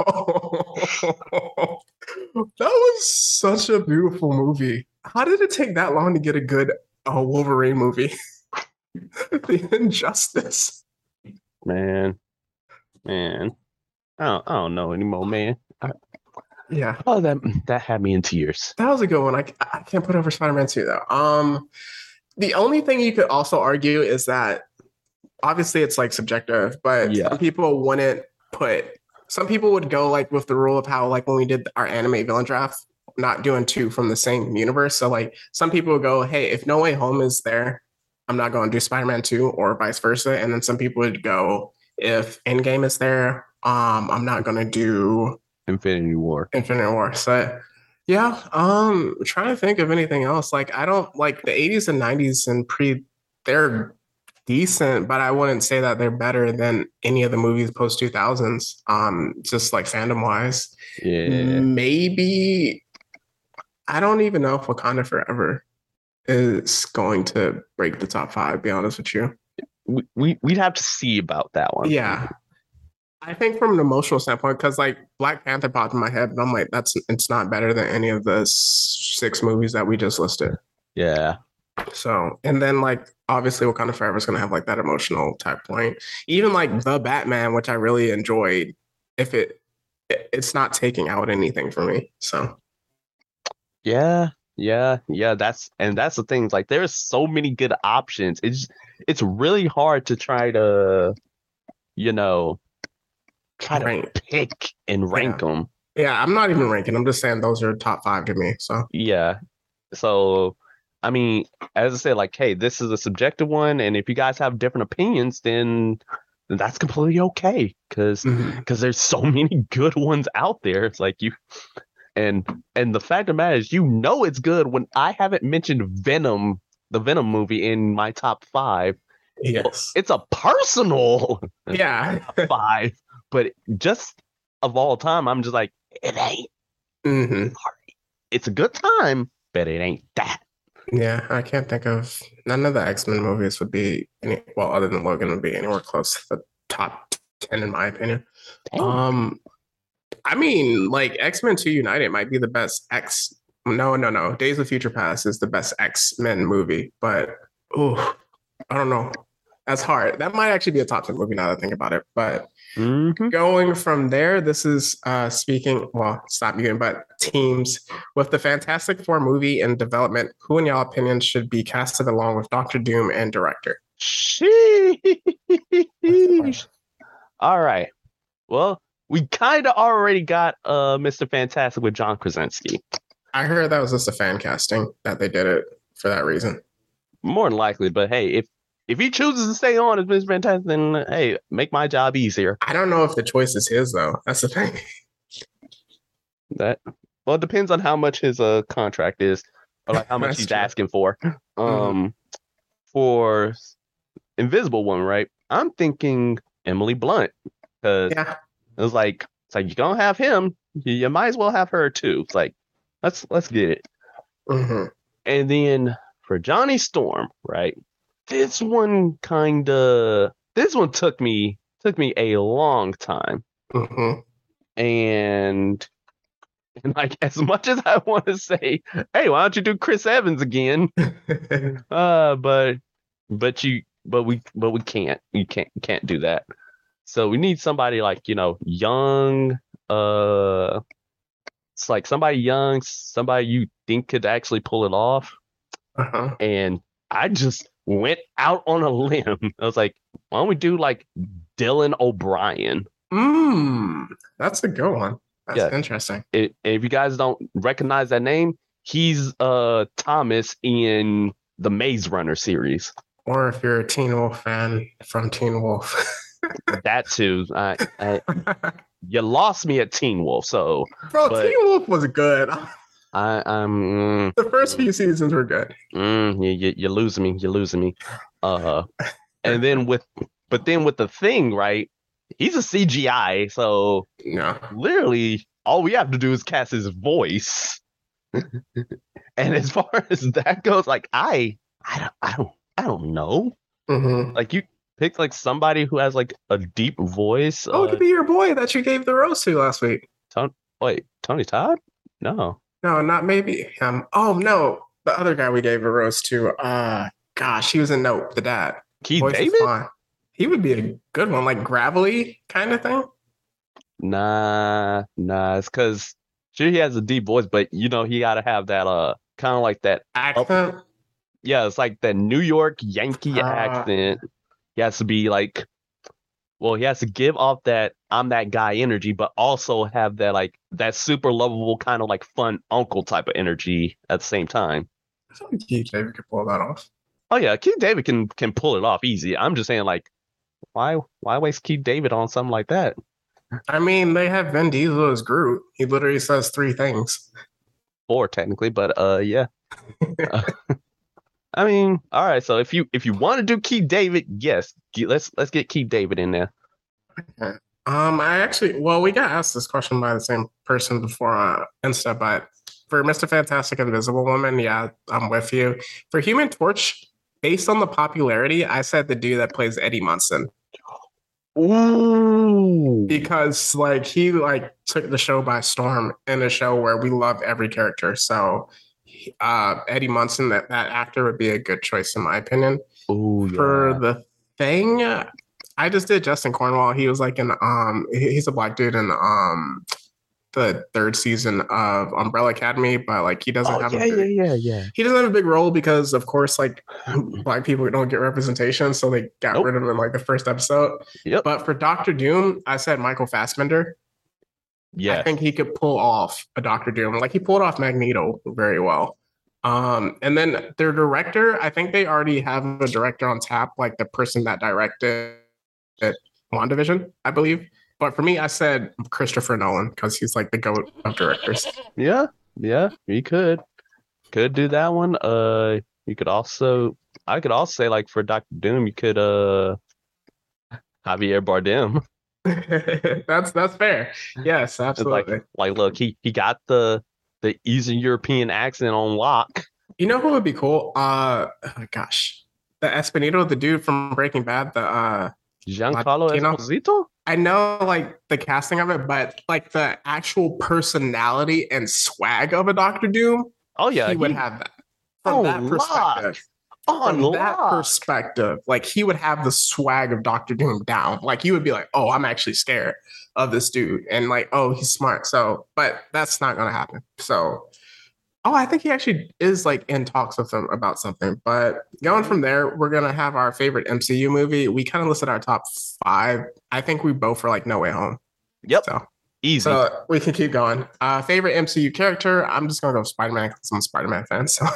home. That was such a beautiful movie. How did it take that long to get a good uh, Wolverine movie? The injustice. Man, man. I don't, I don't know anymore, man. I, Yeah, Oh, that that had me in tears. that was a good one. I, I can't put over Spider-Man two though. Um, the only thing you could also argue is that obviously it's like subjective, but Yeah. some people wouldn't put. Some people would go like with the rule of how like when we did our anime villain draft, not doing two from the same universe. So like some people would go, hey, if No Way Home is there, I'm not going to do Spider-Man two or vice versa. And then some people would go, if Endgame is there, um, I'm not going to do Infinity War. Infinite War. So yeah, um, trying to think of anything else. Like I don't like the eighties and nineties and pre. They're decent, but I wouldn't say that they're better than any of the movies post two thousands. Um, just like fandom wise, Yeah. maybe I don't even know if Wakanda Forever is going to break the top five. Be honest with you. We, we we'd have to see about that one. Yeah. I think from an emotional standpoint, because like Black Panther popped in my head, and I'm like, that's it's not better than any of the six movies that we just listed. Yeah. So, and then like obviously Wakanda Forever is gonna have like that emotional type point. Even like the Batman, which I really enjoyed, if it it's not taking out anything for me. So Yeah. Yeah. Yeah. That's and that's the thing. Like there's so many good options. It's it's really hard to try to, you know, try to Rank. pick and rank Yeah. them. yeah, I'm not even ranking. I'm just saying those are top five to me. So Yeah. So, I mean, as I said, like, hey, this is a subjective one, and if you guys have different opinions, then then that's completely okay, because mhm. because there's so many good ones out there. It's like you, and and the fact of the matter is, you know, it's good when I haven't mentioned Venom, the Venom movie, in my top five. yes, It's a personal yeah, five, but just of all time, I'm just like, it ain't. hmm It's a good time, but it ain't that. yeah. I can't think of none of the X-Men movies would be any well, other than Logan, would be anywhere close to the top ten in my opinion. Damn. Um, I mean, like X-Men two United might be the best X. No, no, no. Days of Future Past is the best X-Men movie, but oh, I don't know. That's hard. That might actually be a top ten movie now that I think about it. But Mhm. going from there, this is uh speaking, well, it's not beginning, but teams. With the Fantastic Four movie in development, who in y'all opinion should be casted along with Doctor Doom and director? Sheesh. All right. Well, we kind of already got uh Mister Fantastic with John Krasinski. I heard that was just a fan casting that they did it for that reason. More than likely, but hey, if if he chooses to stay on as Mister Fantastic, then hey, make my job easier. I don't know if the choice is his though. That's the thing. That well, it depends on how much his uh contract is, or like how much That's he's true. asking for. Um, for Invisible One, right? I'm thinking Emily Blunt, because Yeah. it was like it's like you're gonna have him, you, you might as well have her too. It's like let's let's get it. hmm And then for Johnny Storm, right? This one kind of this one took me took me a long time, hmm and and like as much as I want to say, hey, why don't you do Chris Evans again? Uh, but but you but we but we can't you can't you can't do that. So we need somebody like, you know, young. Uh, it's like somebody young, somebody you think could actually pull it off. uh-huh. And I just went out on a limb. I was like, why don't we do like Dylan O'Brien? Mm, that's a good one. That's Yeah. interesting. It, if you guys don't recognize that name, he's uh Thomas in the Maze Runner series. Or if you're a Teen Wolf fan from Teen Wolf. That too. I, I, you lost me at Teen Wolf, so Bro, But- Teen Wolf was good. I, I'm. Mm, The first few seasons were good. mm, you, you, you're losing me. You're losing me. Uh, and then with, but then with the Thing, right? He's a C G I, so No. literally all we have to do is cast his voice. And as far as that goes, like I, I don't, I don't, I don't know. hmm Like you pick like somebody who has like a deep voice. Oh, it uh, could be your boy that you gave the rose to last week. wait, Tony Todd? No. No, not maybe. Um. Oh no, the other guy we gave a rose to. Uh, gosh, he was in Nope, the dad. Keith Voice is David? fine. He would be a good one, like gravelly kind of thing. Nah, nah. It's because sure he has a deep voice, but you know he got to have that uh kind of like that up, Accent. yeah, it's like that New York Yankee Uh, accent. He has to be like, well, he has to give off that I'm that guy energy, but also have that like that super lovable kind of like fun uncle type of energy at the same time. I feel like Keith David could pull that off. Oh yeah, Keith David can can pull it off easy. I'm just saying like, why why waste Keith David on something like that? I mean, they have Vin Diesel as Groot. He literally says three things. Four technically, but uh yeah. Uh, I mean, all right. So if you if you want to do Keith David, yes, get- let's let's get Keith David in there. Um, I actually, well, we got asked this question by the same person before uh, Insta, but for Mister Fantastic Invisible Woman, yeah, I'm with you. For Human Torch, based on the popularity, I said the dude that plays Eddie Munson Ooh, because like he like took the show by storm in a show where we love every character. So uh, Eddie Munson, that that actor would be a good choice in my opinion. ooh, For yeah. the thing, I just did Justin Cornwall. He was like in um he- he's a black dude in um the third season of Umbrella Academy, but like he doesn't Oh have yeah, a yeah, big, yeah, yeah. he doesn't have a big role because of course like black people don't get representation, so they got Nope. rid of him in like the first episode. Yep. But for Doctor Doom, I said Michael Fassbender. I Yeah. think he could pull off a Doctor Doom. Like he pulled off Magneto very well. Um, and then their director, I think they already have a director on tap, like the person that directed WandaVision, I believe. But for me, I said Christopher Nolan because he's like the goat of directors. Yeah. Yeah. You could could do that one. Uh, you could also I could also say like for Doctor Doom, you could uh Javier Bardem. that's that's fair. Yes, It's like absolutely. like look, he he got the the Eastern European accent on lock. You know who would be cool? Uh, oh, gosh, the Espinito, the dude from Breaking Bad, the uh, Giancarlo Latino. Esposito? I know like the casting of it, but like the actual personality and swag of a Doctor Doom, Oh yeah, he would he have that. From on that perspective, lock. On from that lock. perspective, like he would have the swag of Doctor Doom down. Like you would be like, oh, I'm actually scared of this dude, and like, oh, he's smart. So, but that's not gonna happen. So, oh, I think he actually is like in talks with them about something. But going from there, we're gonna have our favorite M C U movie. We kind of listed our top five. I think we both were like No Way Home. Yep. So, Easy. so we can keep going. Uh, favorite M C U character? I'm just gonna go Spider Man because I'm a Spider Man fan. So,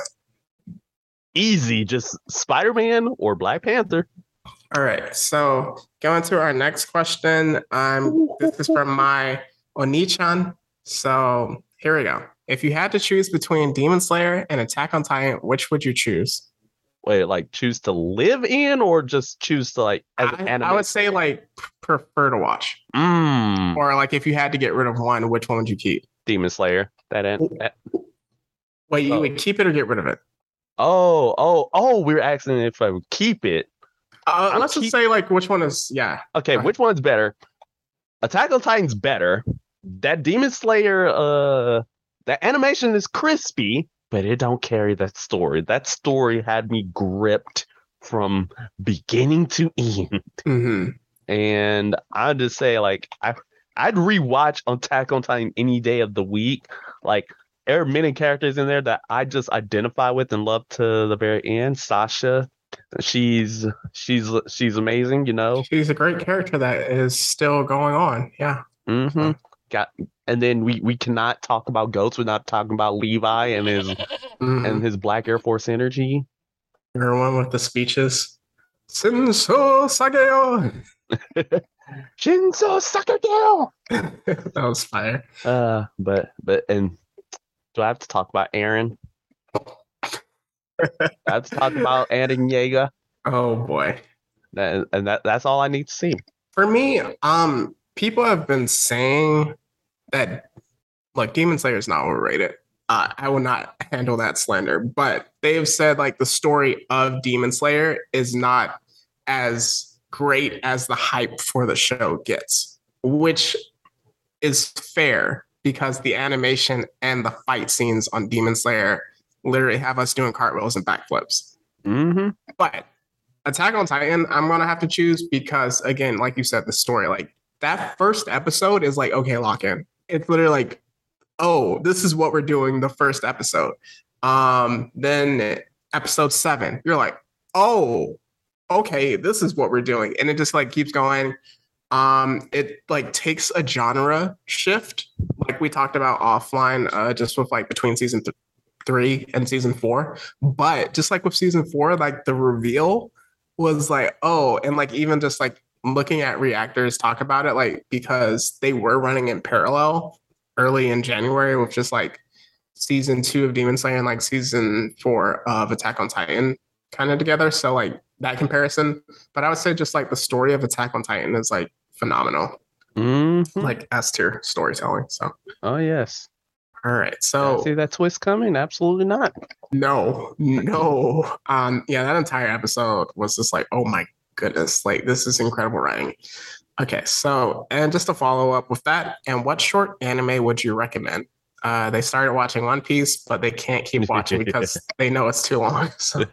Easy. Just Spider-Man or Black Panther. all right. So going to our next question. Um, this is from my Onichan. So here we go. If you had to choose between Demon Slayer and Attack on Titan, which would you choose? Wait, like choose to live in or just choose to like as an I, anime? I would say like p- prefer to watch, Mm, or like if you had to get rid of one, which one would you keep? Demon Slayer. That end. That, Wait, you Oh. would keep it or get rid of it? oh, oh, oh, we were asking if I would keep it. Uh, I'm let's keep- just say like which one is yeah. Okay, Go ahead. which one's better? Attack on Titan's better. That Demon Slayer, uh, that animation is crispy, but it don't carry that story. That story had me gripped from beginning to end. hmm And I'd just say, like, I I'd rewatch Attack on Titan any day of the week. Like, there are many characters in there that I just identify with and love to the very end. Sasha, she's she's she's amazing, you know. She's a great character that is still going on. Yeah. Mm-hmm. Got and then we we cannot talk about Ghost without talking about Levi and his Mhm. and his Black Air Force energy. Everyone with the speeches. Senso Sageo. Shinzo Sakageo. That was fire. Uh, but but and do I have to talk about Aaron? I have to talk about Eren Yeager. Oh boy. That, and that that's all I need to see. For me, um, people have been saying that like Demon Slayer is not overrated. Uh, I will not handle that slander, but they've said like the story of Demon Slayer is not as great as the hype for the show gets, which is fair because the animation and the fight scenes on Demon Slayer literally have us doing cartwheels and backflips. Mm-hmm. But Attack on Titan, I'm gonna have to choose because again, like you said, the story, like that first episode is like, okay, lock in. It's literally like oh, this is what we're doing the first episode. Um, then episode seven, you're like, oh, okay, this is what we're doing. And it just like keeps going. Um, it like takes a genre shift, like we talked about offline, uh, just with like between season th- three and season four. But just like with season four, like the reveal was like, oh, and like even just like looking at reactors talk about it, like because they were running in parallel early in January with just like season two of Demon Slayer and like season four of Attack on Titan kind of together. So like that comparison. But I would say just like the story of Attack on Titan is like phenomenal. Mm-hmm. Like S tier storytelling. So oh yes. All right. I So see that twist coming? Absolutely not. no, no. Um, yeah, that entire episode was just like, oh my goodness, like this is incredible writing. Okay, so and just to follow up with that, and what short anime would you recommend? Uh, they started watching One Piece, but they can't keep watching because they know it's too long. So.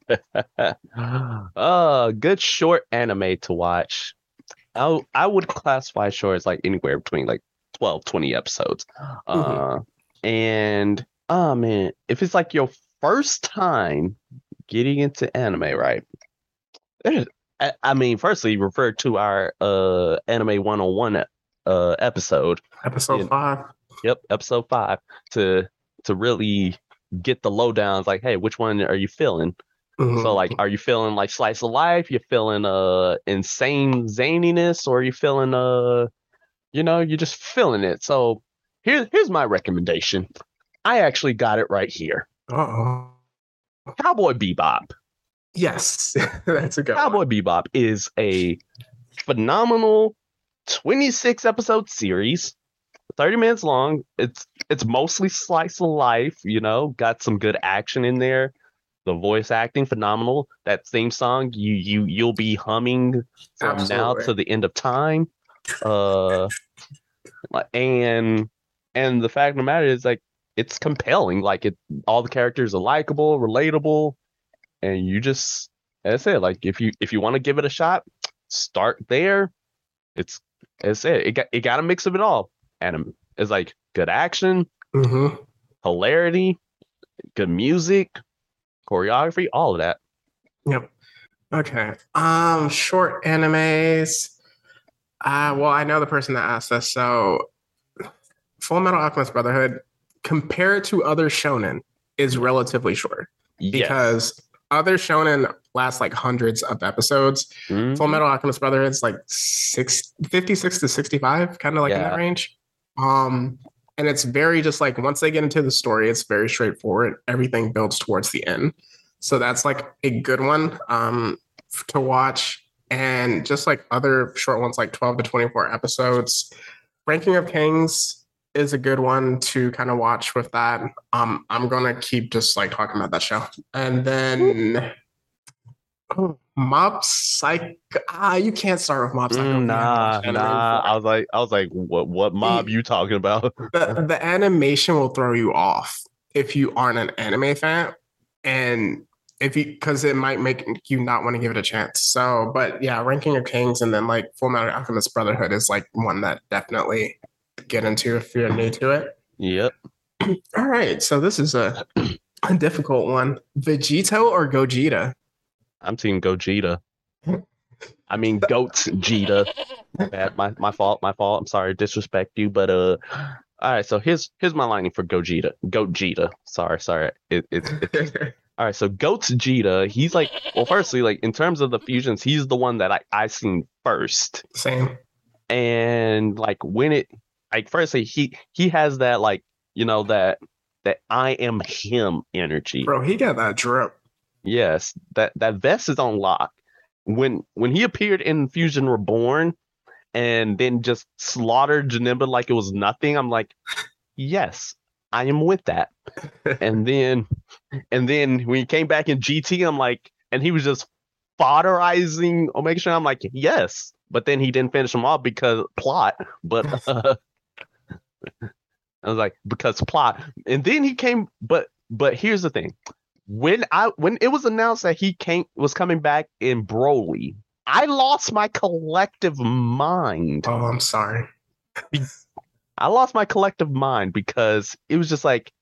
uh good short anime to watch. I I would classify short as like anywhere between like twelve, twenty episodes. Uh mm-hmm. And oh man, if it's like your first time getting into anime, right? I, I mean, firstly, refer to our uh anime one oh one uh episode. Episode and, five. Yep, episode five to to really get the lowdowns like, hey, which one are you feeling? Mm-hmm. So like, are you feeling like slice of life? You're feeling uh insane zaniness, or are you feeling uh you know, you're just feeling it. So here's here's my recommendation. I actually got it right here. Uh-oh. Cowboy Bebop. Yes, that's a good Cowboy one. Bebop is a phenomenal twenty-six episode series, thirty minutes long. It's it's mostly slice of life, you know, got some good action in there. The voice acting phenomenal. That theme song, you you you'll be humming from Absolutely. Now to the end of time. Uh, and and the fact of the matter is, like, it's compelling. Like, it all the characters are likable, relatable, and you just that's it. Like, if you if you want to give it a shot, start there. It's that's it. It got it got a mix of it all. And it's like good action, mm-hmm. hilarity, good music, choreography, all of that. Yep. Okay. Um, short animes. Uh, well, I know the person that asked us. So, Full Metal Alchemist Brotherhood, compared to other shonen, is relatively short because yes. other shonen last like hundreds of episodes. Mm-hmm. Full Metal Alchemist Brotherhood is like six, fifty-six to sixty-five, kind of like yeah. in that range. Um, and it's very just like once they get into the story, it's very straightforward. Everything builds towards the end. So that's like a good one um, to watch. And just like other short ones, like twelve to twenty-four episodes. Ranking of Kings is a good one to kind of watch with that. Um, I'm going to keep just like talking about that show. And then oh, Mob Psycho. Ah, you can't start with Mob Psycho. Mm, nah, nah. I was like, I was like, what, what mob the, you talking about? the, the animation will throw you off if you aren't an anime fan. And if you, because it might make you not want to give it a chance. So, but yeah, Ranking of Kings and then like Full Metal Alchemist Brotherhood is like one that definitely get into if you're new to it. Yep. All right. So this is a, a difficult one. Vegito or Gogeta? I'm team Gogeta. I mean, Goats Jita. Bad, my my fault, my fault. I'm sorry to disrespect you, but uh, all right. So here's here's my lining for Gogeta. Gogeta. Sorry, sorry. It, it, it all right. So Goats Jita. He's like, well, firstly, like in terms of the fusions, he's the one that I I seen first. Same. And like when it, like firstly, he he has that like you know that that I am him energy. Bro, he got that drip. Yes, that, that vest is on lock. When when he appeared in Fusion Reborn and then just slaughtered Janemba like it was nothing, I'm like, yes, I am with that. and then and then when he came back in G T, I'm like, and he was just fodderizing Omega Shan, I'm like, yes. But then he didn't finish him off because plot. But uh, I was like, because plot. And then he came, but but here's the thing. When I when it was announced that he came was coming back in Broly, I lost my collective mind. Oh, I'm sorry. I lost my collective mind because it was just like,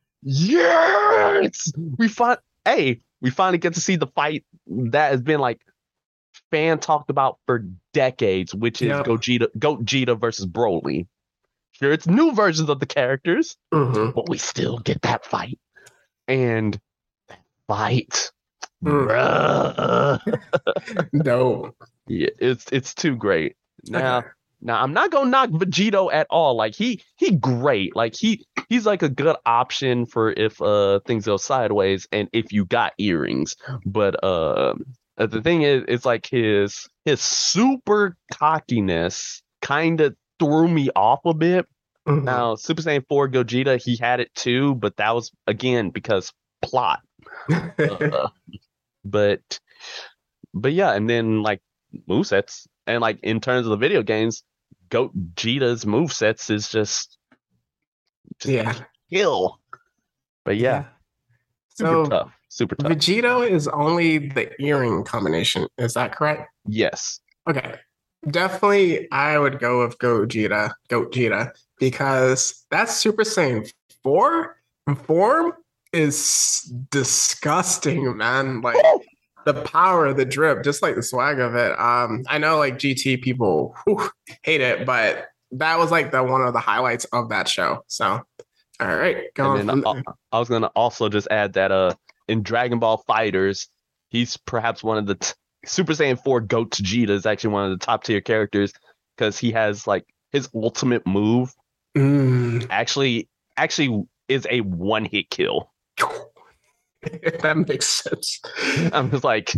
yes, we find hey, we finally get to see the fight that has been like fan talked about for decades, which is Yep. Gogeta, Gogeta versus Broly. Sure, it's new versions of the characters, Mhm. but we still get that fight. And that fight, Mm. bruh. No. Yeah, it's it's too great. Now, Okay. now I'm not gonna knock Vegito at all. Like he he great. Like he he's like a good option for if uh things go sideways and if you got earrings. But uh the thing is, it's like his his super cockiness kind of threw me off a bit. Mhm. Now, Super Saiyan four Gogeta, he had it too, but that was again because plot. Uh, but but yeah, and then like movesets and like in terms of the video games, Gogeta's movesets is just, just Yeah. kill. But yeah, super So tough. Super tough. Vegito is only the earring combination. Is that correct? Yes. Okay. Definitely, I would go with Gogeta, Gogeta, because that Super Saiyan four form is disgusting, man. Like the power, the drip, just like the swag of it. Um, I know like G T people whew, hate it, but that was like the one of the highlights of that show. So, all right, going And then from I, I was gonna also just add that uh in Dragon Ball Fighters, he's perhaps one of the t- Super Saiyan four Goat Vegeta is actually one of the top tier characters because he has like his ultimate move Mm. actually actually is a one hit kill. That makes sense. I'm just like,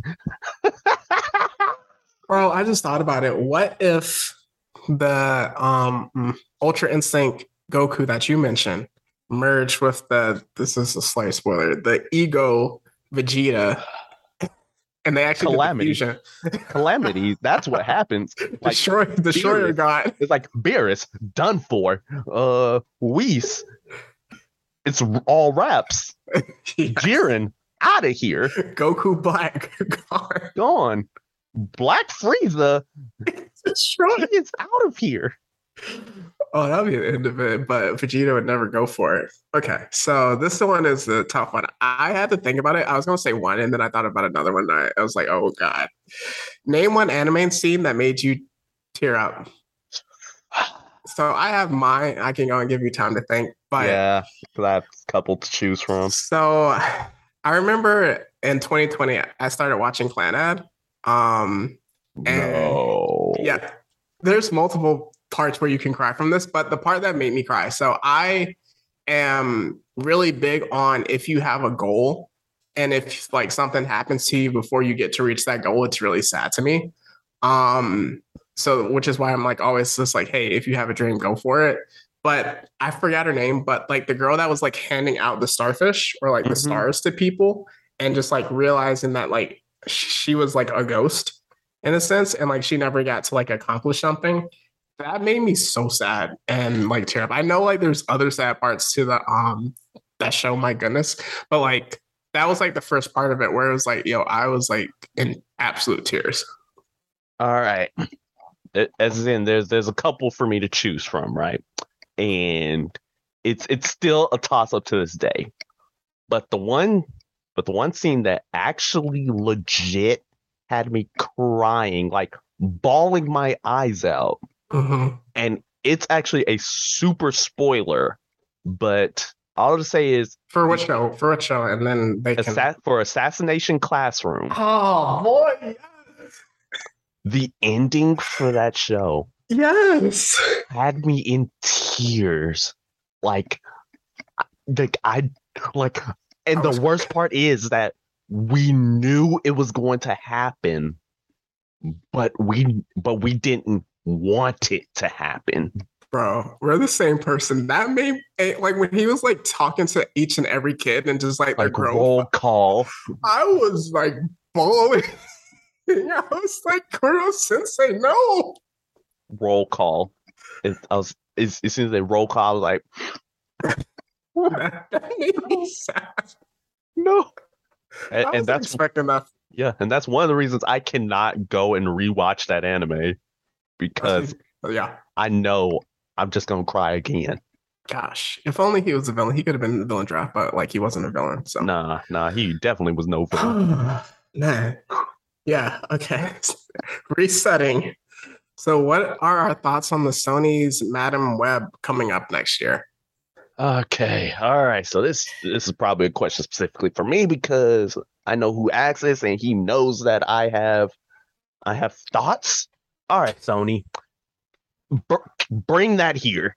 Bro, I just thought about it. What if the um mm, Ultra Instinct Goku that you mentioned merged with the this is a slight spoiler, the Ego Vegeta, and they actually Calamity. did the fusion. Calamity. That's what happens. Like Destroy Destroyer Beerus. God. It's like Beerus done for. Uh, Whis. It's all wraps. Yes. Jiren out of here. Goku Black God. Gone. Black Frieza Destroy. is out of here. Oh, that'll be the end of it, but Vegeta would never go for it. Okay, so this one is the tough one. I had to think about it. I was going to say one, and then I thought about another one. I, I was like, oh, God. Name one anime scene that made you tear up. So I have mine. I can go and give you time to think. But yeah, because I have a couple to choose from. So I remember in twenty twenty, I started watching Clanad. Um, and No. yeah, there's multiple parts where you can cry from this, but the part that made me cry. So I am really big on if you have a goal and if like something happens to you before you get to reach that goal, it's really sad to me. Um, so which is why I'm like always just like, hey, if you have a dream, go for it. But I forgot her name, but like the girl that was like handing out the starfish or like the Mhm. stars to people and just like realizing that like she was like a ghost in a sense and like she never got to like accomplish something. That made me so sad and like tear up. I know like there's other sad parts to the um that show, my goodness, but like that was like the first part of it where it was like, yo, I was like in absolute tears. All right. It- As in, there's there's a couple for me to choose from, right? And it's it's still a toss up to this day. But the one, but the one scene that actually legit had me crying, like bawling my eyes out, Mm-hmm. and it's actually a super spoiler, but all I'll just say is For what show? For what show? And then they can. assa- for Assassination Classroom, Oh boy, the ending for that show yes. had me in tears. Like, like I like, and I the was worst part is that we knew it was going to happen, but we but we didn't want it to happen. Bro, we're the same person. That made it, like when he was like talking to each and every kid and just like their Like growth. roll call. I was like bawling. I was like, Kuro Sensei, no. roll call. It, I was as, as soon as they roll call, I was like, That, that made me sad. no. I And, was and that's expecting that. yeah, and that's one of the reasons I cannot go and rewatch that anime because Yeah. I know I'm just gonna cry again. Gosh, if only he was a villain. He could have been the villain draft, but like he wasn't a villain. So Nah, nah, he definitely was no villain. man, yeah, okay. Resetting. So, what are our thoughts on the Sony's Madam Web coming up next year? Okay, all right. So this this is probably a question specifically for me because I know who asked this and he knows that I have I have thoughts. All right, Sony, br- bring that here.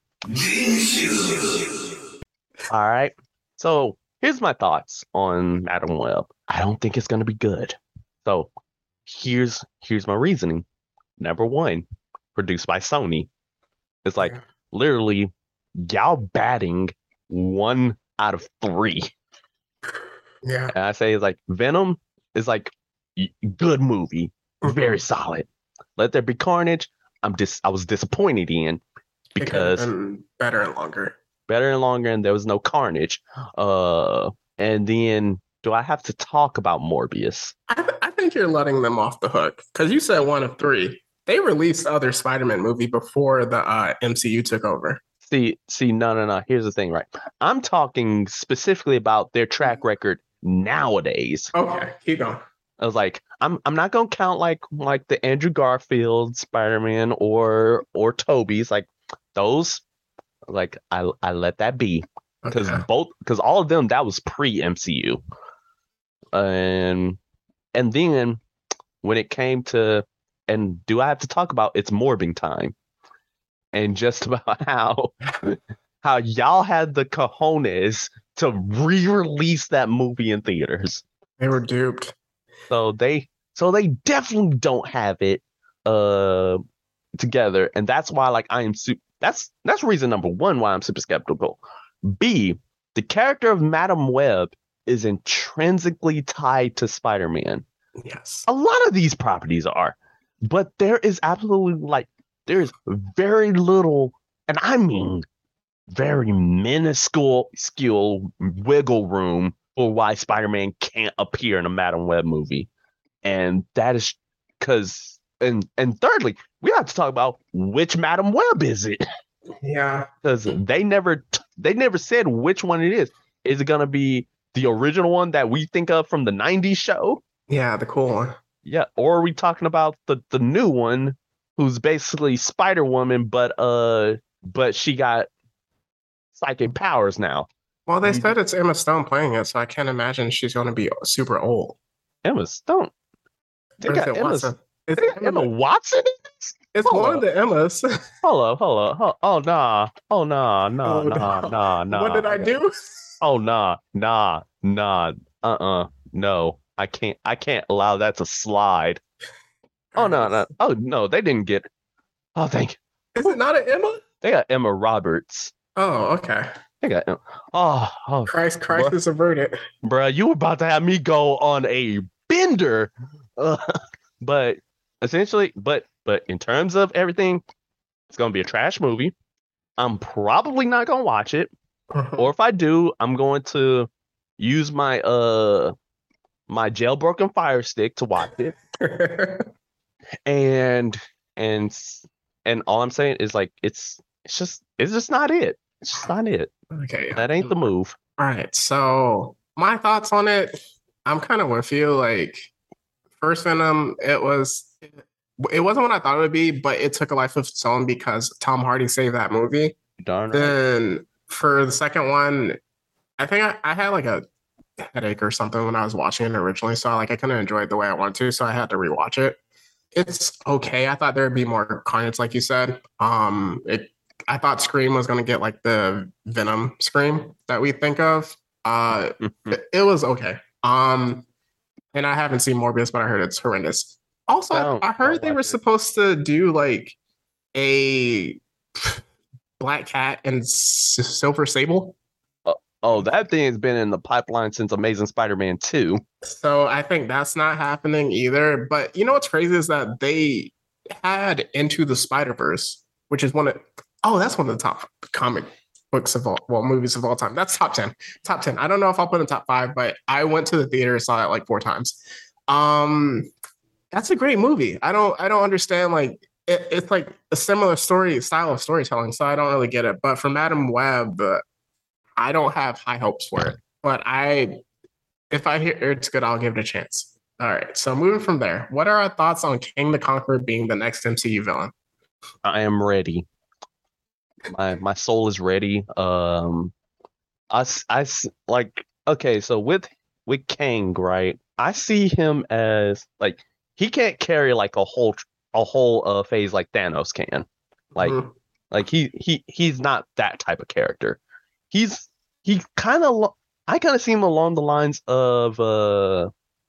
All right. So here's my thoughts on Madam Web. I don't think it's gonna be good. So here's here's my reasoning. Number one, produced by Sony. It's like literally y'all batting one out of three. Yeah. And I say it's like Venom is like good movie, Mhm. very solid. Let There Be Carnage. I'm dis I was disappointed in because better and longer. better and longer, and there was no carnage. Uh, and then do I have to talk about Morbius? I, th- I think you're letting them off the hook because you said one of three. They released other Spider-Man movie before the uh, M C U took over. See, see, no, no, no. Here's the thing, right? I'm talking specifically about their track record nowadays. Okay, keep going. I was like, I'm, I'm not gonna count like, like the Andrew Garfield Spider-Man or, or Toby's, like those. Like I, I let that be because Okay. both, because all of them that was pre-M C U, and and then when it came to, and do I have to talk about it's morbing time, and just about how how y'all had the cojones to re-release that movie in theaters. They were duped. So they so they definitely don't have it uh together, and that's why like I am super. That's that's reason number one why I'm super skeptical. B, the character of Madam Web is intrinsically tied to Spider-Man. Yes. A lot of these properties are, but there is absolutely like there's very little, and I mean very minuscule skill wiggle room for why Spider-Man can't appear in a Madam Web movie, and that is because. And and thirdly, we have to talk about which Madam Web is it? Yeah. Because they never t- they never said which one it is. Is it gonna be the original one that we think of from the nineties show? Yeah, the cool one. Yeah, or are we talking about the, the new one who's basically Spider-Woman, but uh but she got psychic powers now? Well, they said it's Emma Stone playing it, so I can't imagine she's going to be super old. Emma Stone. They Or is got it Emma, Watson? they It's got Emma, Emma Watson in this? it's Hold one up. of the Emmas. Hello, hello, hello. Oh nah. Oh nah, nah, Oh, nah, no. nah, nah. What did I do? Oh nah, nah, nah. Uh-uh. No. I can't I can't allow that to slide. Oh no, no. Oh no, they didn't get Oh thank Is it not an Emma? they got Emma Roberts. Oh, okay. They got Emma. Oh, oh Christ, Christ Bruh. is averted. bruh, you were about to have me go on a bender. Uh, but essentially, but but in terms of everything, it's gonna be a trash movie. I'm probably not gonna watch it. Or if I do, I'm going to use my uh my jailbroken Fire Stick to watch it. And and and all I'm saying is like it's it's just it's just not it. It's just not it. Okay. That ain't the move. All right. So my thoughts on it, I'm kind of with you. Like first Venom, it was it wasn't what I thought it would be, but it took a life of its own because Tom Hardy saved that movie. Darn right. Then for the second one, I think I, I had like a headache or something when I was watching it originally. So like I couldn't enjoy it the way I wanted to. So I had to rewatch it. It's okay. I thought there would be more carnage, like you said. Um, it I thought Scream was gonna get like the Venom Scream that we think of. Uh, it, it was okay. Um, and I haven't seen Morbius, but I heard it's horrendous. Also, I, Don't- I heard don't they watch were it. supposed to do like a Black Cat and S- Silver Sable. Oh, that thing's been in the pipeline since Amazing Spider-Man two. So I think that's not happening either. But you know what's crazy is that they had Into the Spider-Verse, which is one of oh, that's one of the top comic books of all well, movies of all time. That's top ten. Top ten. I don't know if I'll put in top five, but I went to the theater and saw it like four times. Um, that's a great movie. I don't I don't understand like it, it's like a similar story style of storytelling, so I don't really get it. But for Madam Web, uh, I don't have high hopes for it. But I, if I hear it's good, I'll give it a chance. All right. So moving from there, what are our thoughts on King the Conqueror being the next M C U villain? I am ready. My my soul is ready. Um, I, s- I s- like okay. So with with Kang, right? I see him as like he can't carry like a whole a whole uh phase like Thanos can. Like Mhm. like he he he's not that type of character. He's he kind of I kind of see him along the lines of uh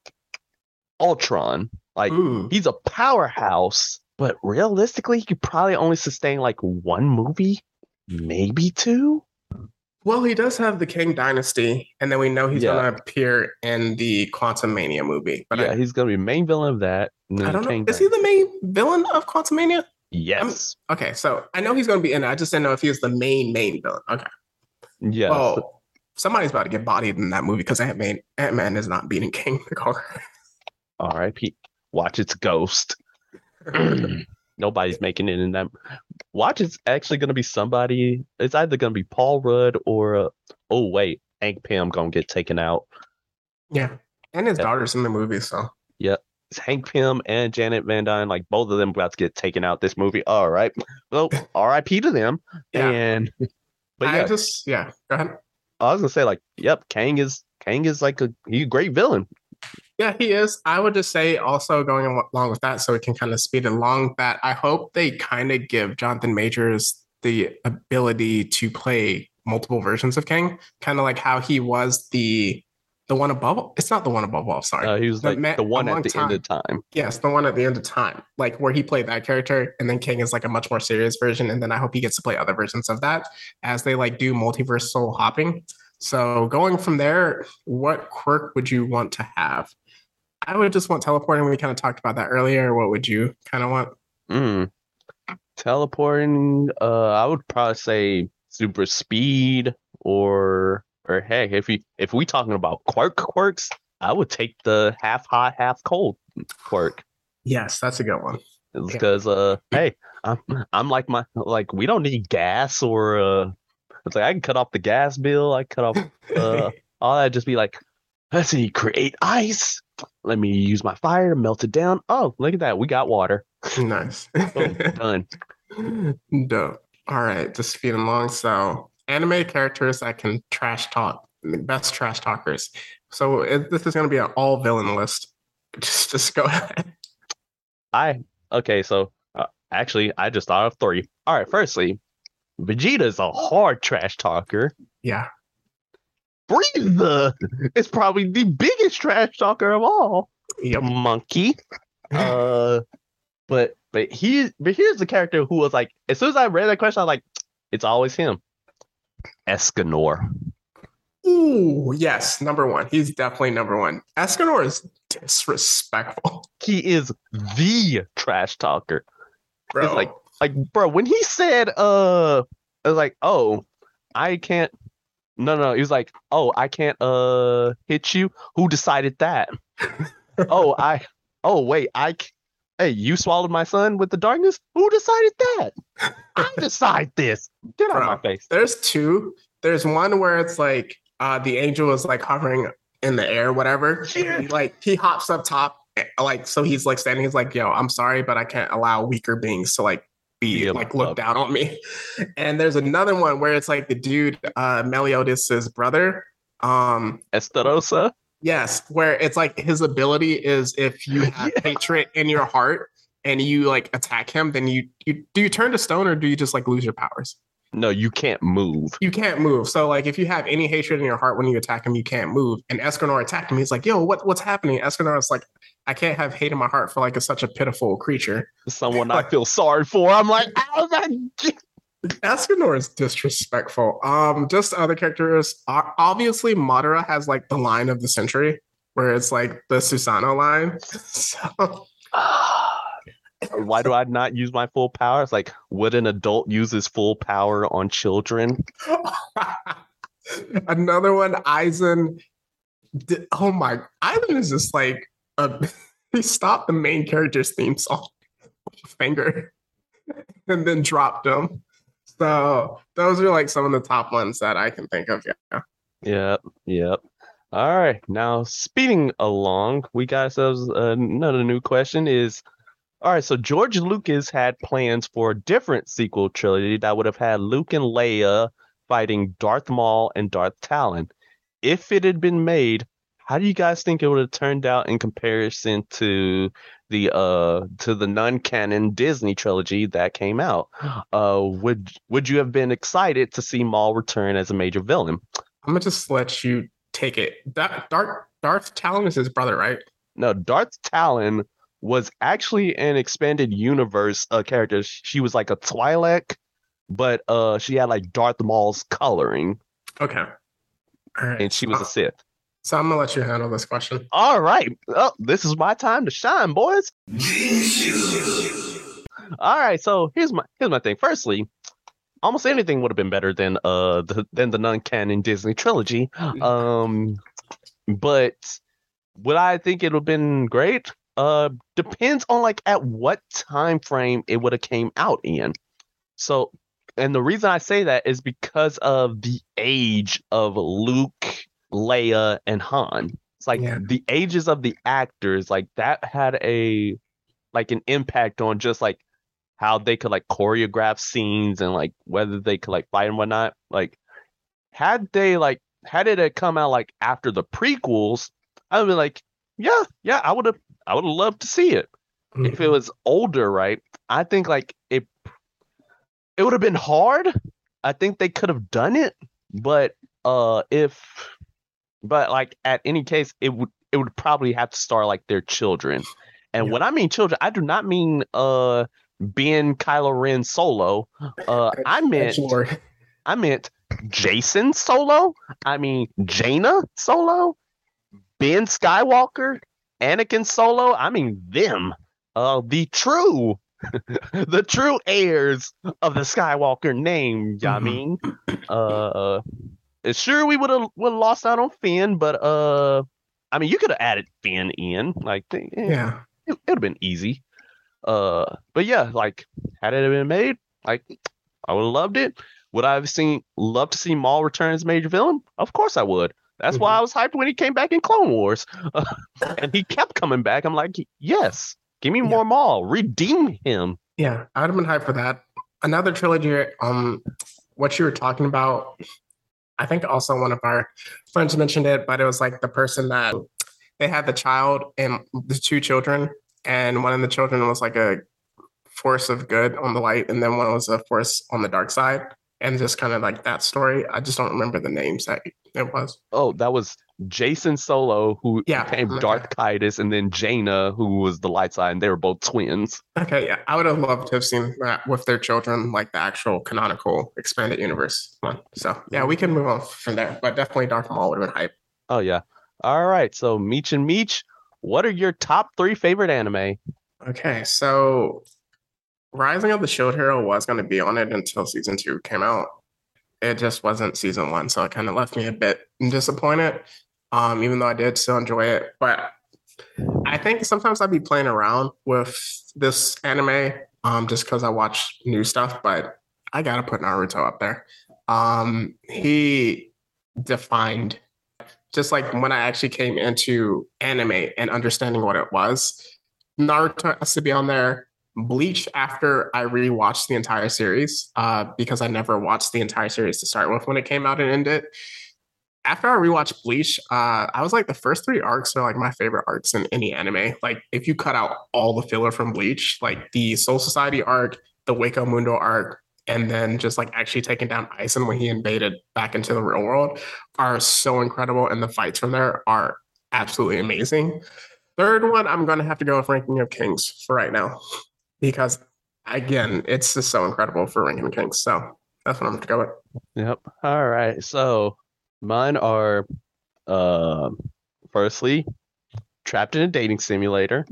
Ultron. Like Mm. he's a powerhouse, but realistically, he could probably only sustain like one movie, maybe two. Well, he does have the King Dynasty, and then we know he's Yeah, going to appear in the Quantum Mania movie. But yeah, I, he's gonna be main villain of that, and then I the don't know. King Is he the Dynasty. main villain of Quantum Mania? I'm Yes, okay. So I know he's going to be in it. I just didn't know if he was the main main villain. Okay. yes. Well, somebody's about to get bodied in that movie because Ant Man Ant Man is not beating King the Conqueror. R I P. Watch its ghost. Nobody's making it in that. Watch it's actually gonna be somebody. It's either gonna be Paul Rudd or uh, oh wait, Hank Pym gonna get taken out. Yeah, and his Yep. daughter's in the movie, so Yep. It's Hank Pym and Janet Van Dyne, like both of them about to get taken out this movie. All right. Well, R I P to them. yeah. And but I yeah, just yeah. Go ahead. I was gonna say like, yep, Kang is Kang is like a he's a great villain. Yeah, he is. I would just say also going along with that, so we can kind of speed it along, that I hope they kind of give Jonathan Majors the ability to play multiple versions of King, kind of like how he was the the one above. It's not the one above all. Sorry, Uh, he was the like ma- the one at among the end time. of time. Yes, the one at the end of time, like where he played that character, and then King is like a much more serious version, and then I hope he gets to play other versions of that as they like do multiversal hopping. So going from there, what quirk would you want to have? I would just want teleporting. We kind of talked about that earlier. What would you kind of want? Mm. Teleporting, uh, I would probably say super speed or or heck, if we if we talking about quirk quirks, I would take the half hot, half cold quirk. Yes, that's a good one. It's Yeah. because uh hey, I'm I'm like my like we don't need gas or uh it's like I can cut off the gas bill, I cut off uh all that just be like, let's see, create ice. Let me use my fire to melt it down. Oh, look at that. We got water. Nice. Boom, done. Dope. All right, just feeding along. So, anime characters that can trash talk, best trash talkers. So, it, this is going to be an all villain list. Just, just go ahead. I okay, so uh, actually I just thought of three. All right, firstly, Vegeta's a hard trash talker. Yeah. Frieza is probably the biggest trash talker of all. Yep. Monkey. Uh, but but he but here's the character who was like, as soon as I read that question, I was like, it's always him. Escanor. Ooh, yes, number one. He's definitely number one. Escanor is disrespectful, He is the trash talker. bro. It's like like bro, when he said uh I was like, oh, I can't no no, he was like, oh, I can't uh hit you. Who decided that? oh, I oh wait, I c- hey, you swallowed my son with the darkness? Who decided that? I decide this. Get out of my Bro, face. There's two. There's one where it's like uh the angel is like hovering in the air, whatever. And he, like he hops up top, eh, like so he's like standing. He's like, "Yo, I'm sorry, but I can't allow weaker beings to like be Be like above. looked down on me." And there's another one where it's like the dude, uh Meliodas' brother. Um, Estarosa. yes, where it's like his ability is if you have Yeah. hatred in your heart and you like attack him, then you you do you turn to stone or do you just like lose your powers? No, you can't move. You can't move. So like if you have any hatred in your heart when you attack him, you can't move. And Escanor attacked him. He's like, yo, what, what's happening? Escanor is like, I can't have hate in my heart for like a, such a pitiful creature. Someone I feel sorry for. I'm like, oh my god. Escanor is disrespectful. Um, just other characters. O- Obviously, Madara has like the line of the century, where it's like the Susanoo line. So Why do I not use my full power? It's like, would an adult use his full power on children? another one, Aizen. d- Oh my, Aizen is just like a, he stopped the main character's theme song with a finger. and then dropped them. So those are like some of the top ones that I can think of. Yeah. Yep, yep. All right. Now, speeding along, we got ourselves another new question is, all right, so George Lucas had plans for a different sequel trilogy that would have had Luke and Leia fighting Darth Maul and Darth Talon. If it had been made, how do you guys think it would have turned out in comparison to the uh to the non-canon Disney trilogy that came out? Uh, would would you have been excited to see Maul return as a major villain? I'm gonna just let you take it. That Darth Darth Talon is his brother, right? No, Darth Talon was actually an expanded universe uh, character. She was like a Twi'lek, but uh, she had like Darth Maul's coloring, Okay. All right. and she was a So, Sith. so I'm gonna let you handle this question. All right, oh, this is my time to shine, boys. All right, so here's my here's my thing. Firstly, almost anything would have been better than uh the, than the non-canon Disney trilogy. Um, but would I think it would have been great? Uh, depends on like at what time frame it would have came out in. So, and the reason I say that is because of the age of Luke, Leia, and Han. It's like Yeah. the ages of the actors, like that had a like an impact on just like how they could like choreograph scenes and like whether they could like fight and whatnot. Like, had they like had it had come out like after the prequels, I would be like, yeah, yeah, I would have I would have loved to see it. If it was older, right? I think like it it would have been hard. I think they could have done it, but uh if but like at any case, it would it would probably have to star like their children. And Yeah. when I mean children, I do not mean uh Ben Kylo Ren Solo. Uh I meant Sure. I meant Jason Solo. I mean Jaina Solo, Ben Skywalker, Anakin Solo. I mean them. Uh the true the true heirs of the Skywalker name, I Mhm. mean. Uh uh, sure we would have would have lost out on Finn, but uh I mean you could have added Finn in. Like eh, Yeah. it would have been easy. Uh but yeah, like had it been made, like I would have loved it. Would I have seen love to see Maul return as major villain? Of course I would. That's why Mhm. I was hyped when he came back in Clone Wars. And he kept coming back. I'm like, yes, give me Yeah. more Maul. Redeem him. Yeah, I'd have been hyped for that. Another trilogy, um, what you were talking about, I think also one of our friends mentioned it, but it was like the person that they had the child and the two children, and one of the children was like a force of good on the light, and then one was a force on the dark side, and just kind of like that story. I just don't remember the names that it was. Oh, that was Jason Solo, who Yeah, became okay. Darth Kaitis, and then Jaina, who was the light side, and they were both twins. Okay, yeah, I would have loved to have seen that with their children, like the actual canonical expanded universe one. So yeah, we can move on from there, but definitely Darth Maul would have been hype. Oh yeah. All right. So Meech and Meech, what are your top three favorite anime? Okay, so Rising of the Shield Hero was going to be on it until season two came out. It just wasn't season one, so it kind of left me a bit disappointed. Um, even though I did still enjoy it, but I think sometimes I'd be playing around with this anime, um, just because I watch new stuff. But I gotta put Naruto up there. Um, he defined just like when I actually came into anime and understanding what it was. Naruto has to be on there. Bleach after I rewatched the entire series, uh, because I never watched the entire series to start with when it came out and ended. After I rewatched Bleach, uh, I was like, the first three arcs are like my favorite arcs in any anime. Like, if you cut out all the filler from Bleach, like the Soul Society arc, the Waco Mundo arc, and then just like actually taking down Aizen when he invaded back into the real world, are so incredible. And the fights from there are absolutely amazing. Third one, I'm going to have to go with Ranking of Kings for right now, because again, it's just so incredible for Ranking of Kings. So that's what I'm going to go with. Yep. All right. So mine are, uh, firstly, Trapped in a Dating Simulator.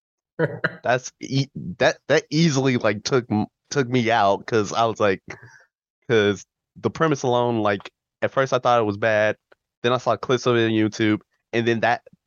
That's e- that that easily like took m- took me out because I was like, because the premise alone, like at first I thought it was bad, then I saw clips of it on YouTube, and then that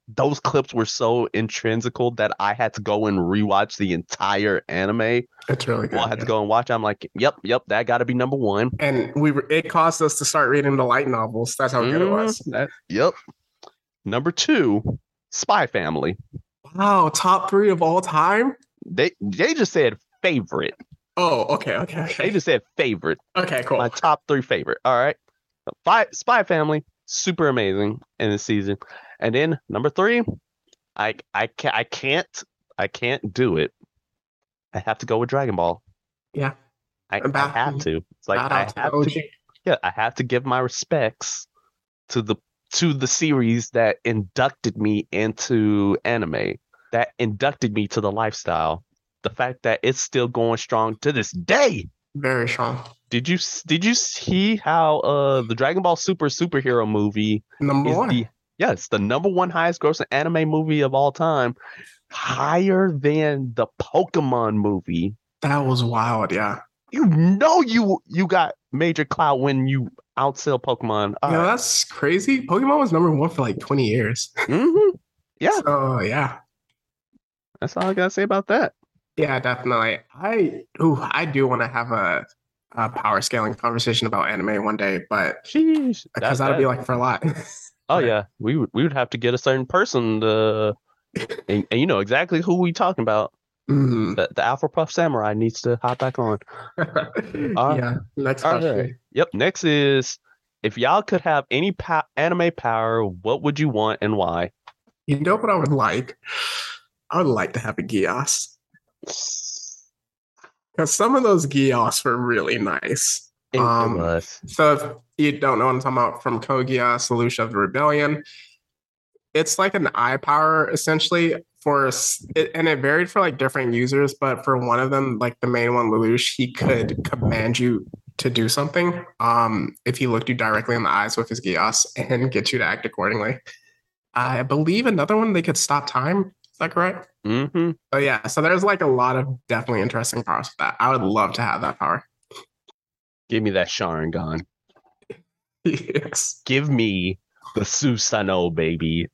those clips were so intrinsical that I had to go and rewatch the entire anime. It's really good. Well, I had yeah. to go and watch. I'm like, yep, yep, that got to be number one. And we were, it caused us to start reading the light novels. That's how good it was. Mm, that- yep. Number two, Spy Family. Wow, top three of all time. They they just said favorite. Oh, okay, okay, okay. They just said favorite. Okay, cool. My top three favorite. All right. Spy, Spy Family, super amazing in this season. And then number three, I I can't I can't I can't do it. I have to go with Dragon Ball. Yeah. I, About- I have to. It's like Shout I out to the have O to. G. Yeah, I have to give my respects to the to the series that inducted me into anime, that inducted me to the lifestyle. The fact that it's still going strong to this day. Very strong. Did you s- did you see how uh the Dragon Ball Super superhero movie Number is one. the yeah, it's the number one highest grossing anime movie of all time, higher than the Pokemon movie. That was wild. Yeah. You know you you got major clout when you outsell Pokemon. All You know, right. that's crazy. Pokemon was number one for like twenty years. Mhm. Yeah, So yeah. that's all I gotta say about that. Yeah, definitely. I ooh, I do want to have a, a power scaling conversation about anime one day, but Sheesh. because That- that'd be that- like for a lot. oh yeah, we would we would have to get a certain person to, and, and you know exactly who we talking about. Mm. The the Alpha Puff Samurai needs to hop back on. yeah. Next All question. right. Yep. Next is, if y'all could have any po- anime power, what would you want and why? You know what I would like? I would like to have a Geass. Because some of those Geass were really nice. It, it Um, was. So if you don't know what I'm talking about, from Code Geass, Lelouch of the Rebellion, it's like an eye power essentially for, s- it, and it varied for like different users, but for one of them, like the main one, Lelouch, he could command you to do something um, if he looked you directly in the eyes with his Geass and get you to act accordingly. I believe another one, they could stop time. Is that correct? Mm-hmm. Oh yeah, so there's like a lot of definitely interesting powers with that. I would love to have that power. Give me that Sharingan. Yes. Give me the Susanoo, baby.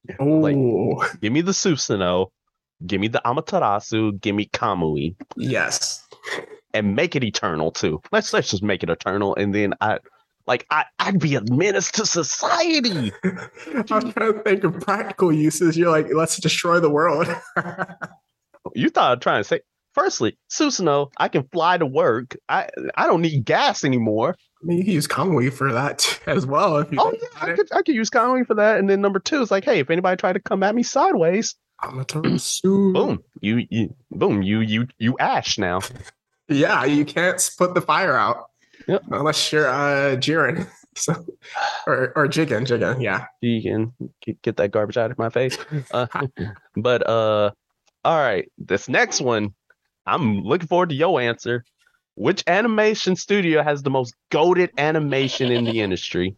Oh Give me the Susanoo. Give me the Amaterasu. Give me Kamui. yes. And make it eternal too. Let's let's just make it eternal, and then I, like I I'd be a menace to society. I'm trying to think of practical uses. You're like, let's destroy the world. You thought I'm trying to say. Firstly, Susanoo, I can fly to work. I I don't need gas anymore. I mean, you can use Kamui for that t- as well. If you Oh think yeah, about I it. could I could use Conway for that. And then number two is like, hey, if anybody tried to come at me sideways, Amaterasu. boom, you you boom, you you you ash now. Yeah, you can't s- put the fire out Yep. unless you're uh Jiren. So, or or Jigen, Jigen, yeah. You can get, get that garbage out of my face. Uh, but uh, all right, this next one, I'm looking forward to your answer. Which animation studio has the most goated animation in the industry?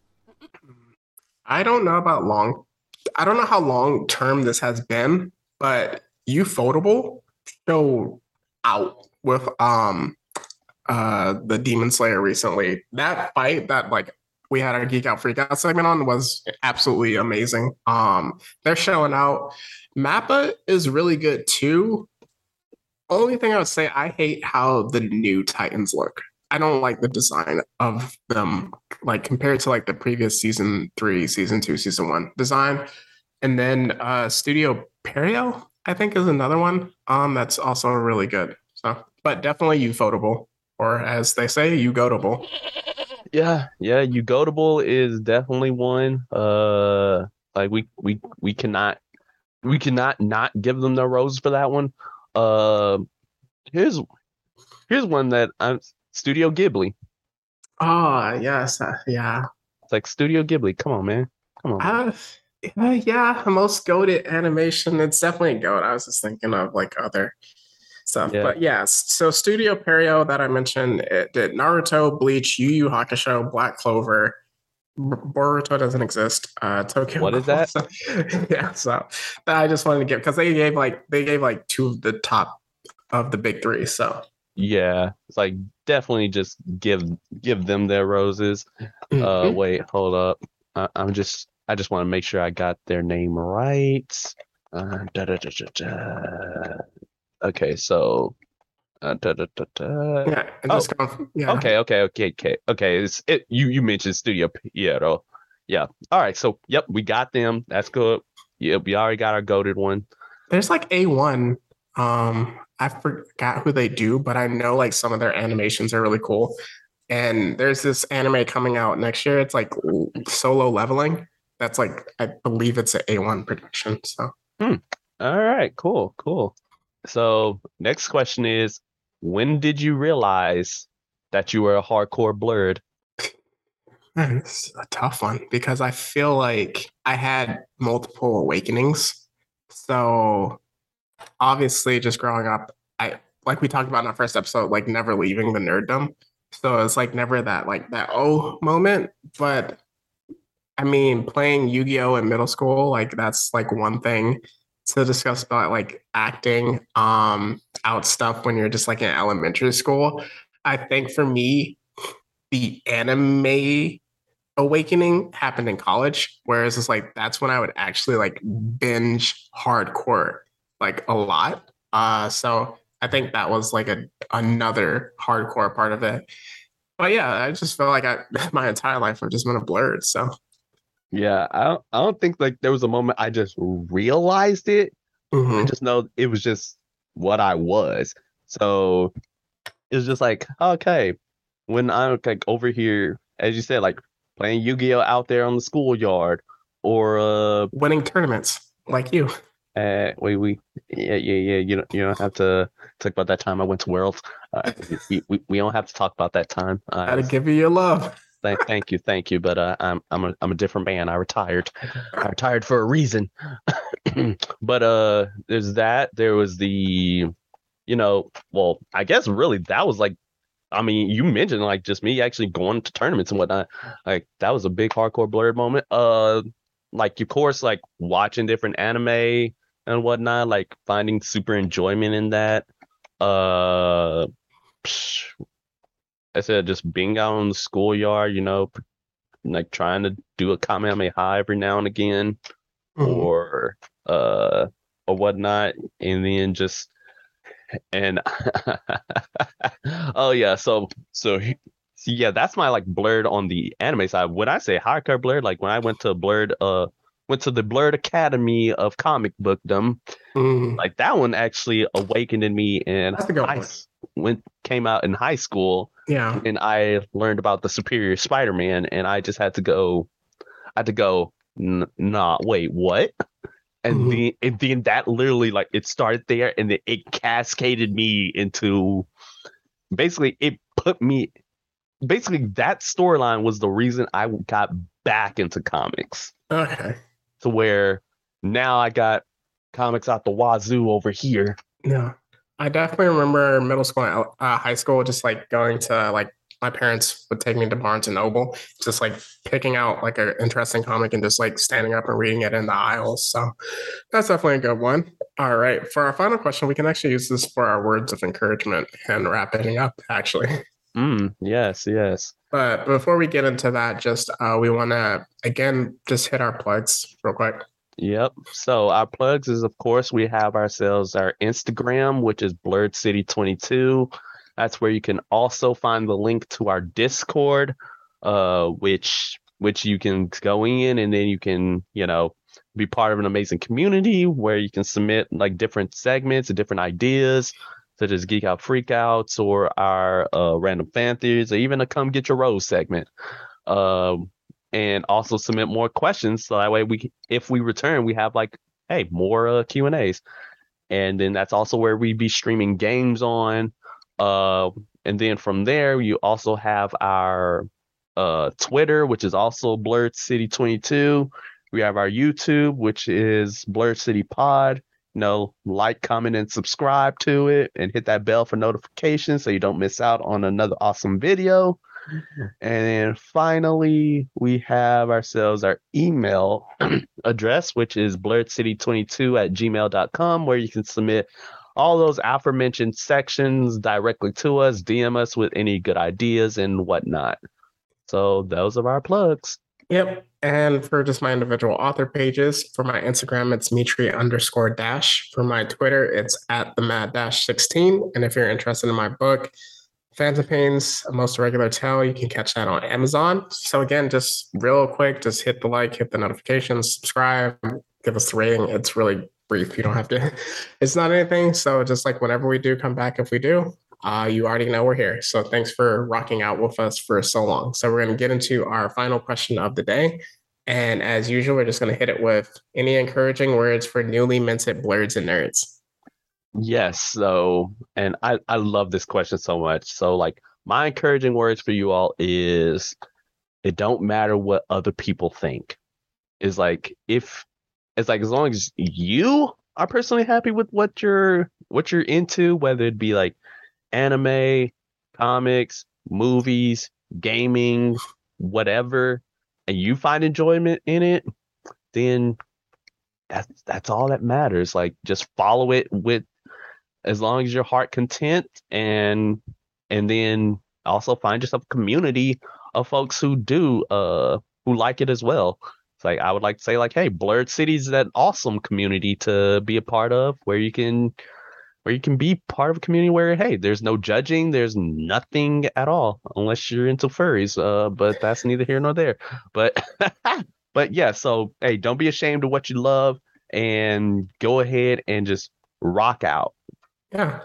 I don't know about long. I don't know how long term this has been, but Ufotable showed out with um uh the Demon Slayer recently. That fight that like we had our Geek Out Freak Out segment on was absolutely amazing. Um, they're showing out. Mappa is really good too. Only thing I would say, I hate how the new Titans look. I don't like the design of them, like compared to like the previous season three, season two, season one design. And then uh Studio Perio, I think, is another one. Um, that's also really good. So, but definitely Ufotable, or as they say, Ugotable. Yeah, yeah, Ugoatable is definitely one. Uh, like we we we cannot we cannot not give them their roses for that one. Uh, here's here's one that I'm Studio Ghibli. Oh yes, uh, yeah. It's like Studio Ghibli. Come on, man. Come on. Uh, uh, yeah, most goated animation. It's definitely a goat. I was just thinking of like other stuff. Yeah. But yes, so Studio Perio that I mentioned, it did Naruto, Bleach, Yu Yu Hakusho, Black Clover. B- Boruto doesn't exist. Uh, Tokyo. What is that? Ghoul. Yeah, so I just wanted to give, because they gave like they gave like two of the top of the big three. So Yeah, it's like definitely just give give them their roses. Uh, Mhm. wait, hold up. I, I'm just I just want to make sure I got their name right. Uh, da, da, da, da, da. Okay, so uh, da, da, da, da. Yeah, and Oh, just go. Yeah. okay, okay, okay, okay, okay. It's it. You you mentioned Studio Piero. Yeah. All right. So yep, we got them. That's good. Yep, we already got our goated one. There's like A one. Um, I forgot who they do, but I know like some of their animations are really cool. And there's this anime coming out next year. It's like Solo Leveling. That's like I believe it's an A one production. So Hmm. All right. Cool. Cool. So next question is, when did you realize that you were a hardcore blurred? man, it's a tough one because I feel like I had multiple awakenings. So obviously, just growing up, I like we talked about in our first episode, like never leaving the nerddom. So it's like never that like that oh moment. But I mean, playing Yu-Gi-Oh in middle school, like that's like one thing to discuss about like acting um out stuff when you're just like in elementary school. I think for me, the anime awakening happened in college, whereas it's like that's when I would actually like binge hardcore like a lot. Uh, so I think that was like a another hardcore part of it. But yeah, I just feel like I my entire life I've just been a blurred. So Yeah, I don't, I don't think like there was a moment I just realized it. I mhm. just know it was just what I was. So it's just like, okay, when I'm like over here, as you said, like playing Yu-Gi-Oh out there on the schoolyard, or uh, Winning tournaments like you. uh we we yeah yeah yeah you don't you don't have to talk about that time I went to Worlds. Uh, we, we we don't have to talk about that time. I Gotta was give you your love. thank thank you thank you, but uh, I'm I'm a I'm a different man. I retired. I retired for a reason. But uh, there's that. There was the you know, well, I guess really that was like, I mean, you mentioned like just me actually going to tournaments and whatnot. Like that was a big hardcore blurred moment. Uh, like of course, like watching different anime and whatnot, like finding super enjoyment in that. Uh, psh, I said just being out in the schoolyard, you know, like trying to do a Kamehameha high every now and again, Mhm. or uh, or whatnot, and then just and oh yeah, so so he- so yeah, that's my like blurred on the anime side. When I say hardcore blurred, like when I went to blurred uh went to the Blurred Academy of Comic Bookdom, Mhm. like that one actually awakened in me in That's a good high one. s- when came out in high school Yeah. when I learned about the Superior Spider-Man, and I just had to go I had to go "N- nah, wait, what?" And Mhm. the and then that literally like it started there, and then it cascaded me into basically it put me basically that storyline was the reason I got back into comics, Okay. to where now I got comics out the wazoo over here. Yeah. I definitely remember middle school and uh, high school, just like going to like my parents would take me to Barnes and Noble, just like picking out like an interesting comic and just like standing up and reading it in the aisles. So that's definitely a good one. All right. For our final question, we can actually use this for our words of encouragement and wrapping up, actually. Mm, yes, yes. But before we get into that, just uh, we want to again just hit our plugs real quick. Yep. So our plugs is of course we have ourselves our Instagram, which is Blurred City twenty-two. That's where you can also find the link to our Discord, uh, which which you can go in and then you can, you know, be part of an amazing community where you can submit like different segments and different ideas, such as Geek Out Freakouts or our uh, random fan theories, or even a Come Get Your Rose segment. Um, and also submit more questions so that way we, if we return, we have like, hey, more uh, Q and A's. And then that's also where we be streaming games on. Uh, and then from there, you also have our uh, Twitter, which is also Blurred City twenty-two. We have our YouTube, which is Blurred City Pod. You know, like, comment, and subscribe to it, and hit that bell for notifications so you don't miss out on another awesome video. And then finally, we have ourselves our email address, which is blurred city twenty-two at gmail dot com, where you can submit all those aforementioned sections directly to us, D M us with any good ideas and whatnot. So those are our plugs. Yep. And for just my individual author pages, for my Instagram, it's Mitri underscore dash. For my Twitter, it's at the mad dash sixteen. And if you're interested in my book, Phantom Pains, A Most Irregular Tale, you can catch that on Amazon. So again, just real quick, just hit the like, hit the notifications, subscribe, give us a rating. It's really brief. You don't have to, it's not anything. So just like whenever we do come back, if we do, Uh, you already know we're here. So thanks for rocking out with us for so long. So we're going to get into our final question of the day. And as usual, we're just going to hit it with any encouraging words for newly minted blurs and nerds. Yes. So, and I, I love this question so much. So like my encouraging words for you all is it don't matter what other people think. Is like, if it's like, as long as you are personally happy with what you're, what you're into, whether it be like anime, comics, movies, gaming, whatever, and you find enjoyment in it, then that's that's all that matters. Like, just follow it with, as long as your heart content, and and then also find yourself a community of folks who do uh who like it as well. It's like, I would like to say, like, hey, Blurred City is an awesome community to be a part of, where you can where you can be part of a community where, hey, there's no judging, there's nothing at all, unless you're into furries. Uh, but that's neither here nor there. But, but yeah, so, hey, don't be ashamed of what you love, and go ahead and just rock out. Yeah.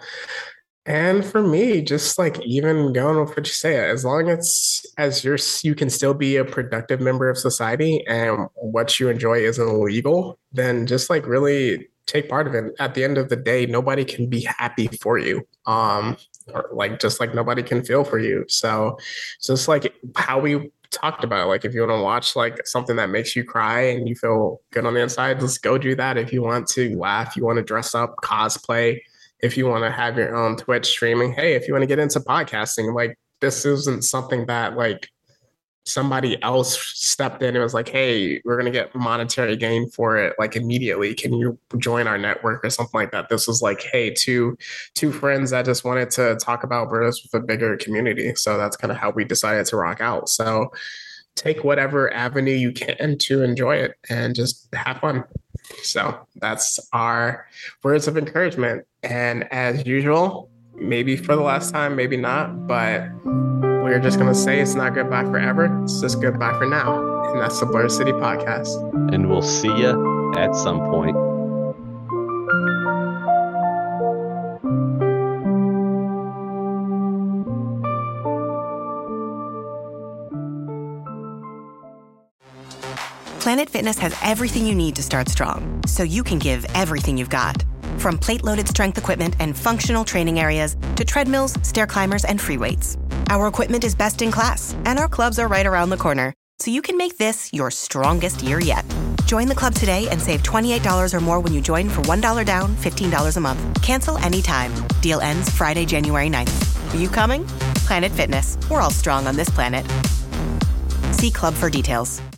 And for me, just like even going with what you say, as long as as you're you can still be a productive member of society and what you enjoy isn't illegal, then just like really take part of it. At the end of the day, nobody can be happy for you. Um, or like just like nobody can feel for you. So just like how we talked about, like if you want to watch like something that makes you cry and you feel good on the inside, let's go do that. If you want to laugh, you want to dress up, cosplay, if you want to have your own Twitch streaming, hey, if you want to get into podcasting, like this isn't something that like somebody else stepped in and was like, hey, we're going to get monetary gain for it, like immediately. Can you join our network or something like that? This was like, hey, two two friends that just wanted to talk about Bros with a bigger community. So that's kind of how we decided to rock out. So take whatever avenue you can to enjoy it and just have fun. So that's our words of encouragement. And as usual, maybe for the last time, maybe not, but we're just going to say it's not goodbye forever. It's just goodbye for now. And that's the Blurred City Podcast. And we'll see you at some point. Planet Fitness has everything you need to start strong, so you can give everything you've got. From plate-loaded strength equipment and functional training areas to treadmills, stair climbers, and free weights. Our equipment is best in class, and our clubs are right around the corner, so you can make this your strongest year yet. Join the club today and save twenty-eight dollars or more when you join for one dollar down, fifteen dollars a month. Cancel anytime. Deal ends Friday, January ninth. Are you coming? Planet Fitness. We're all strong on this planet. See club for details.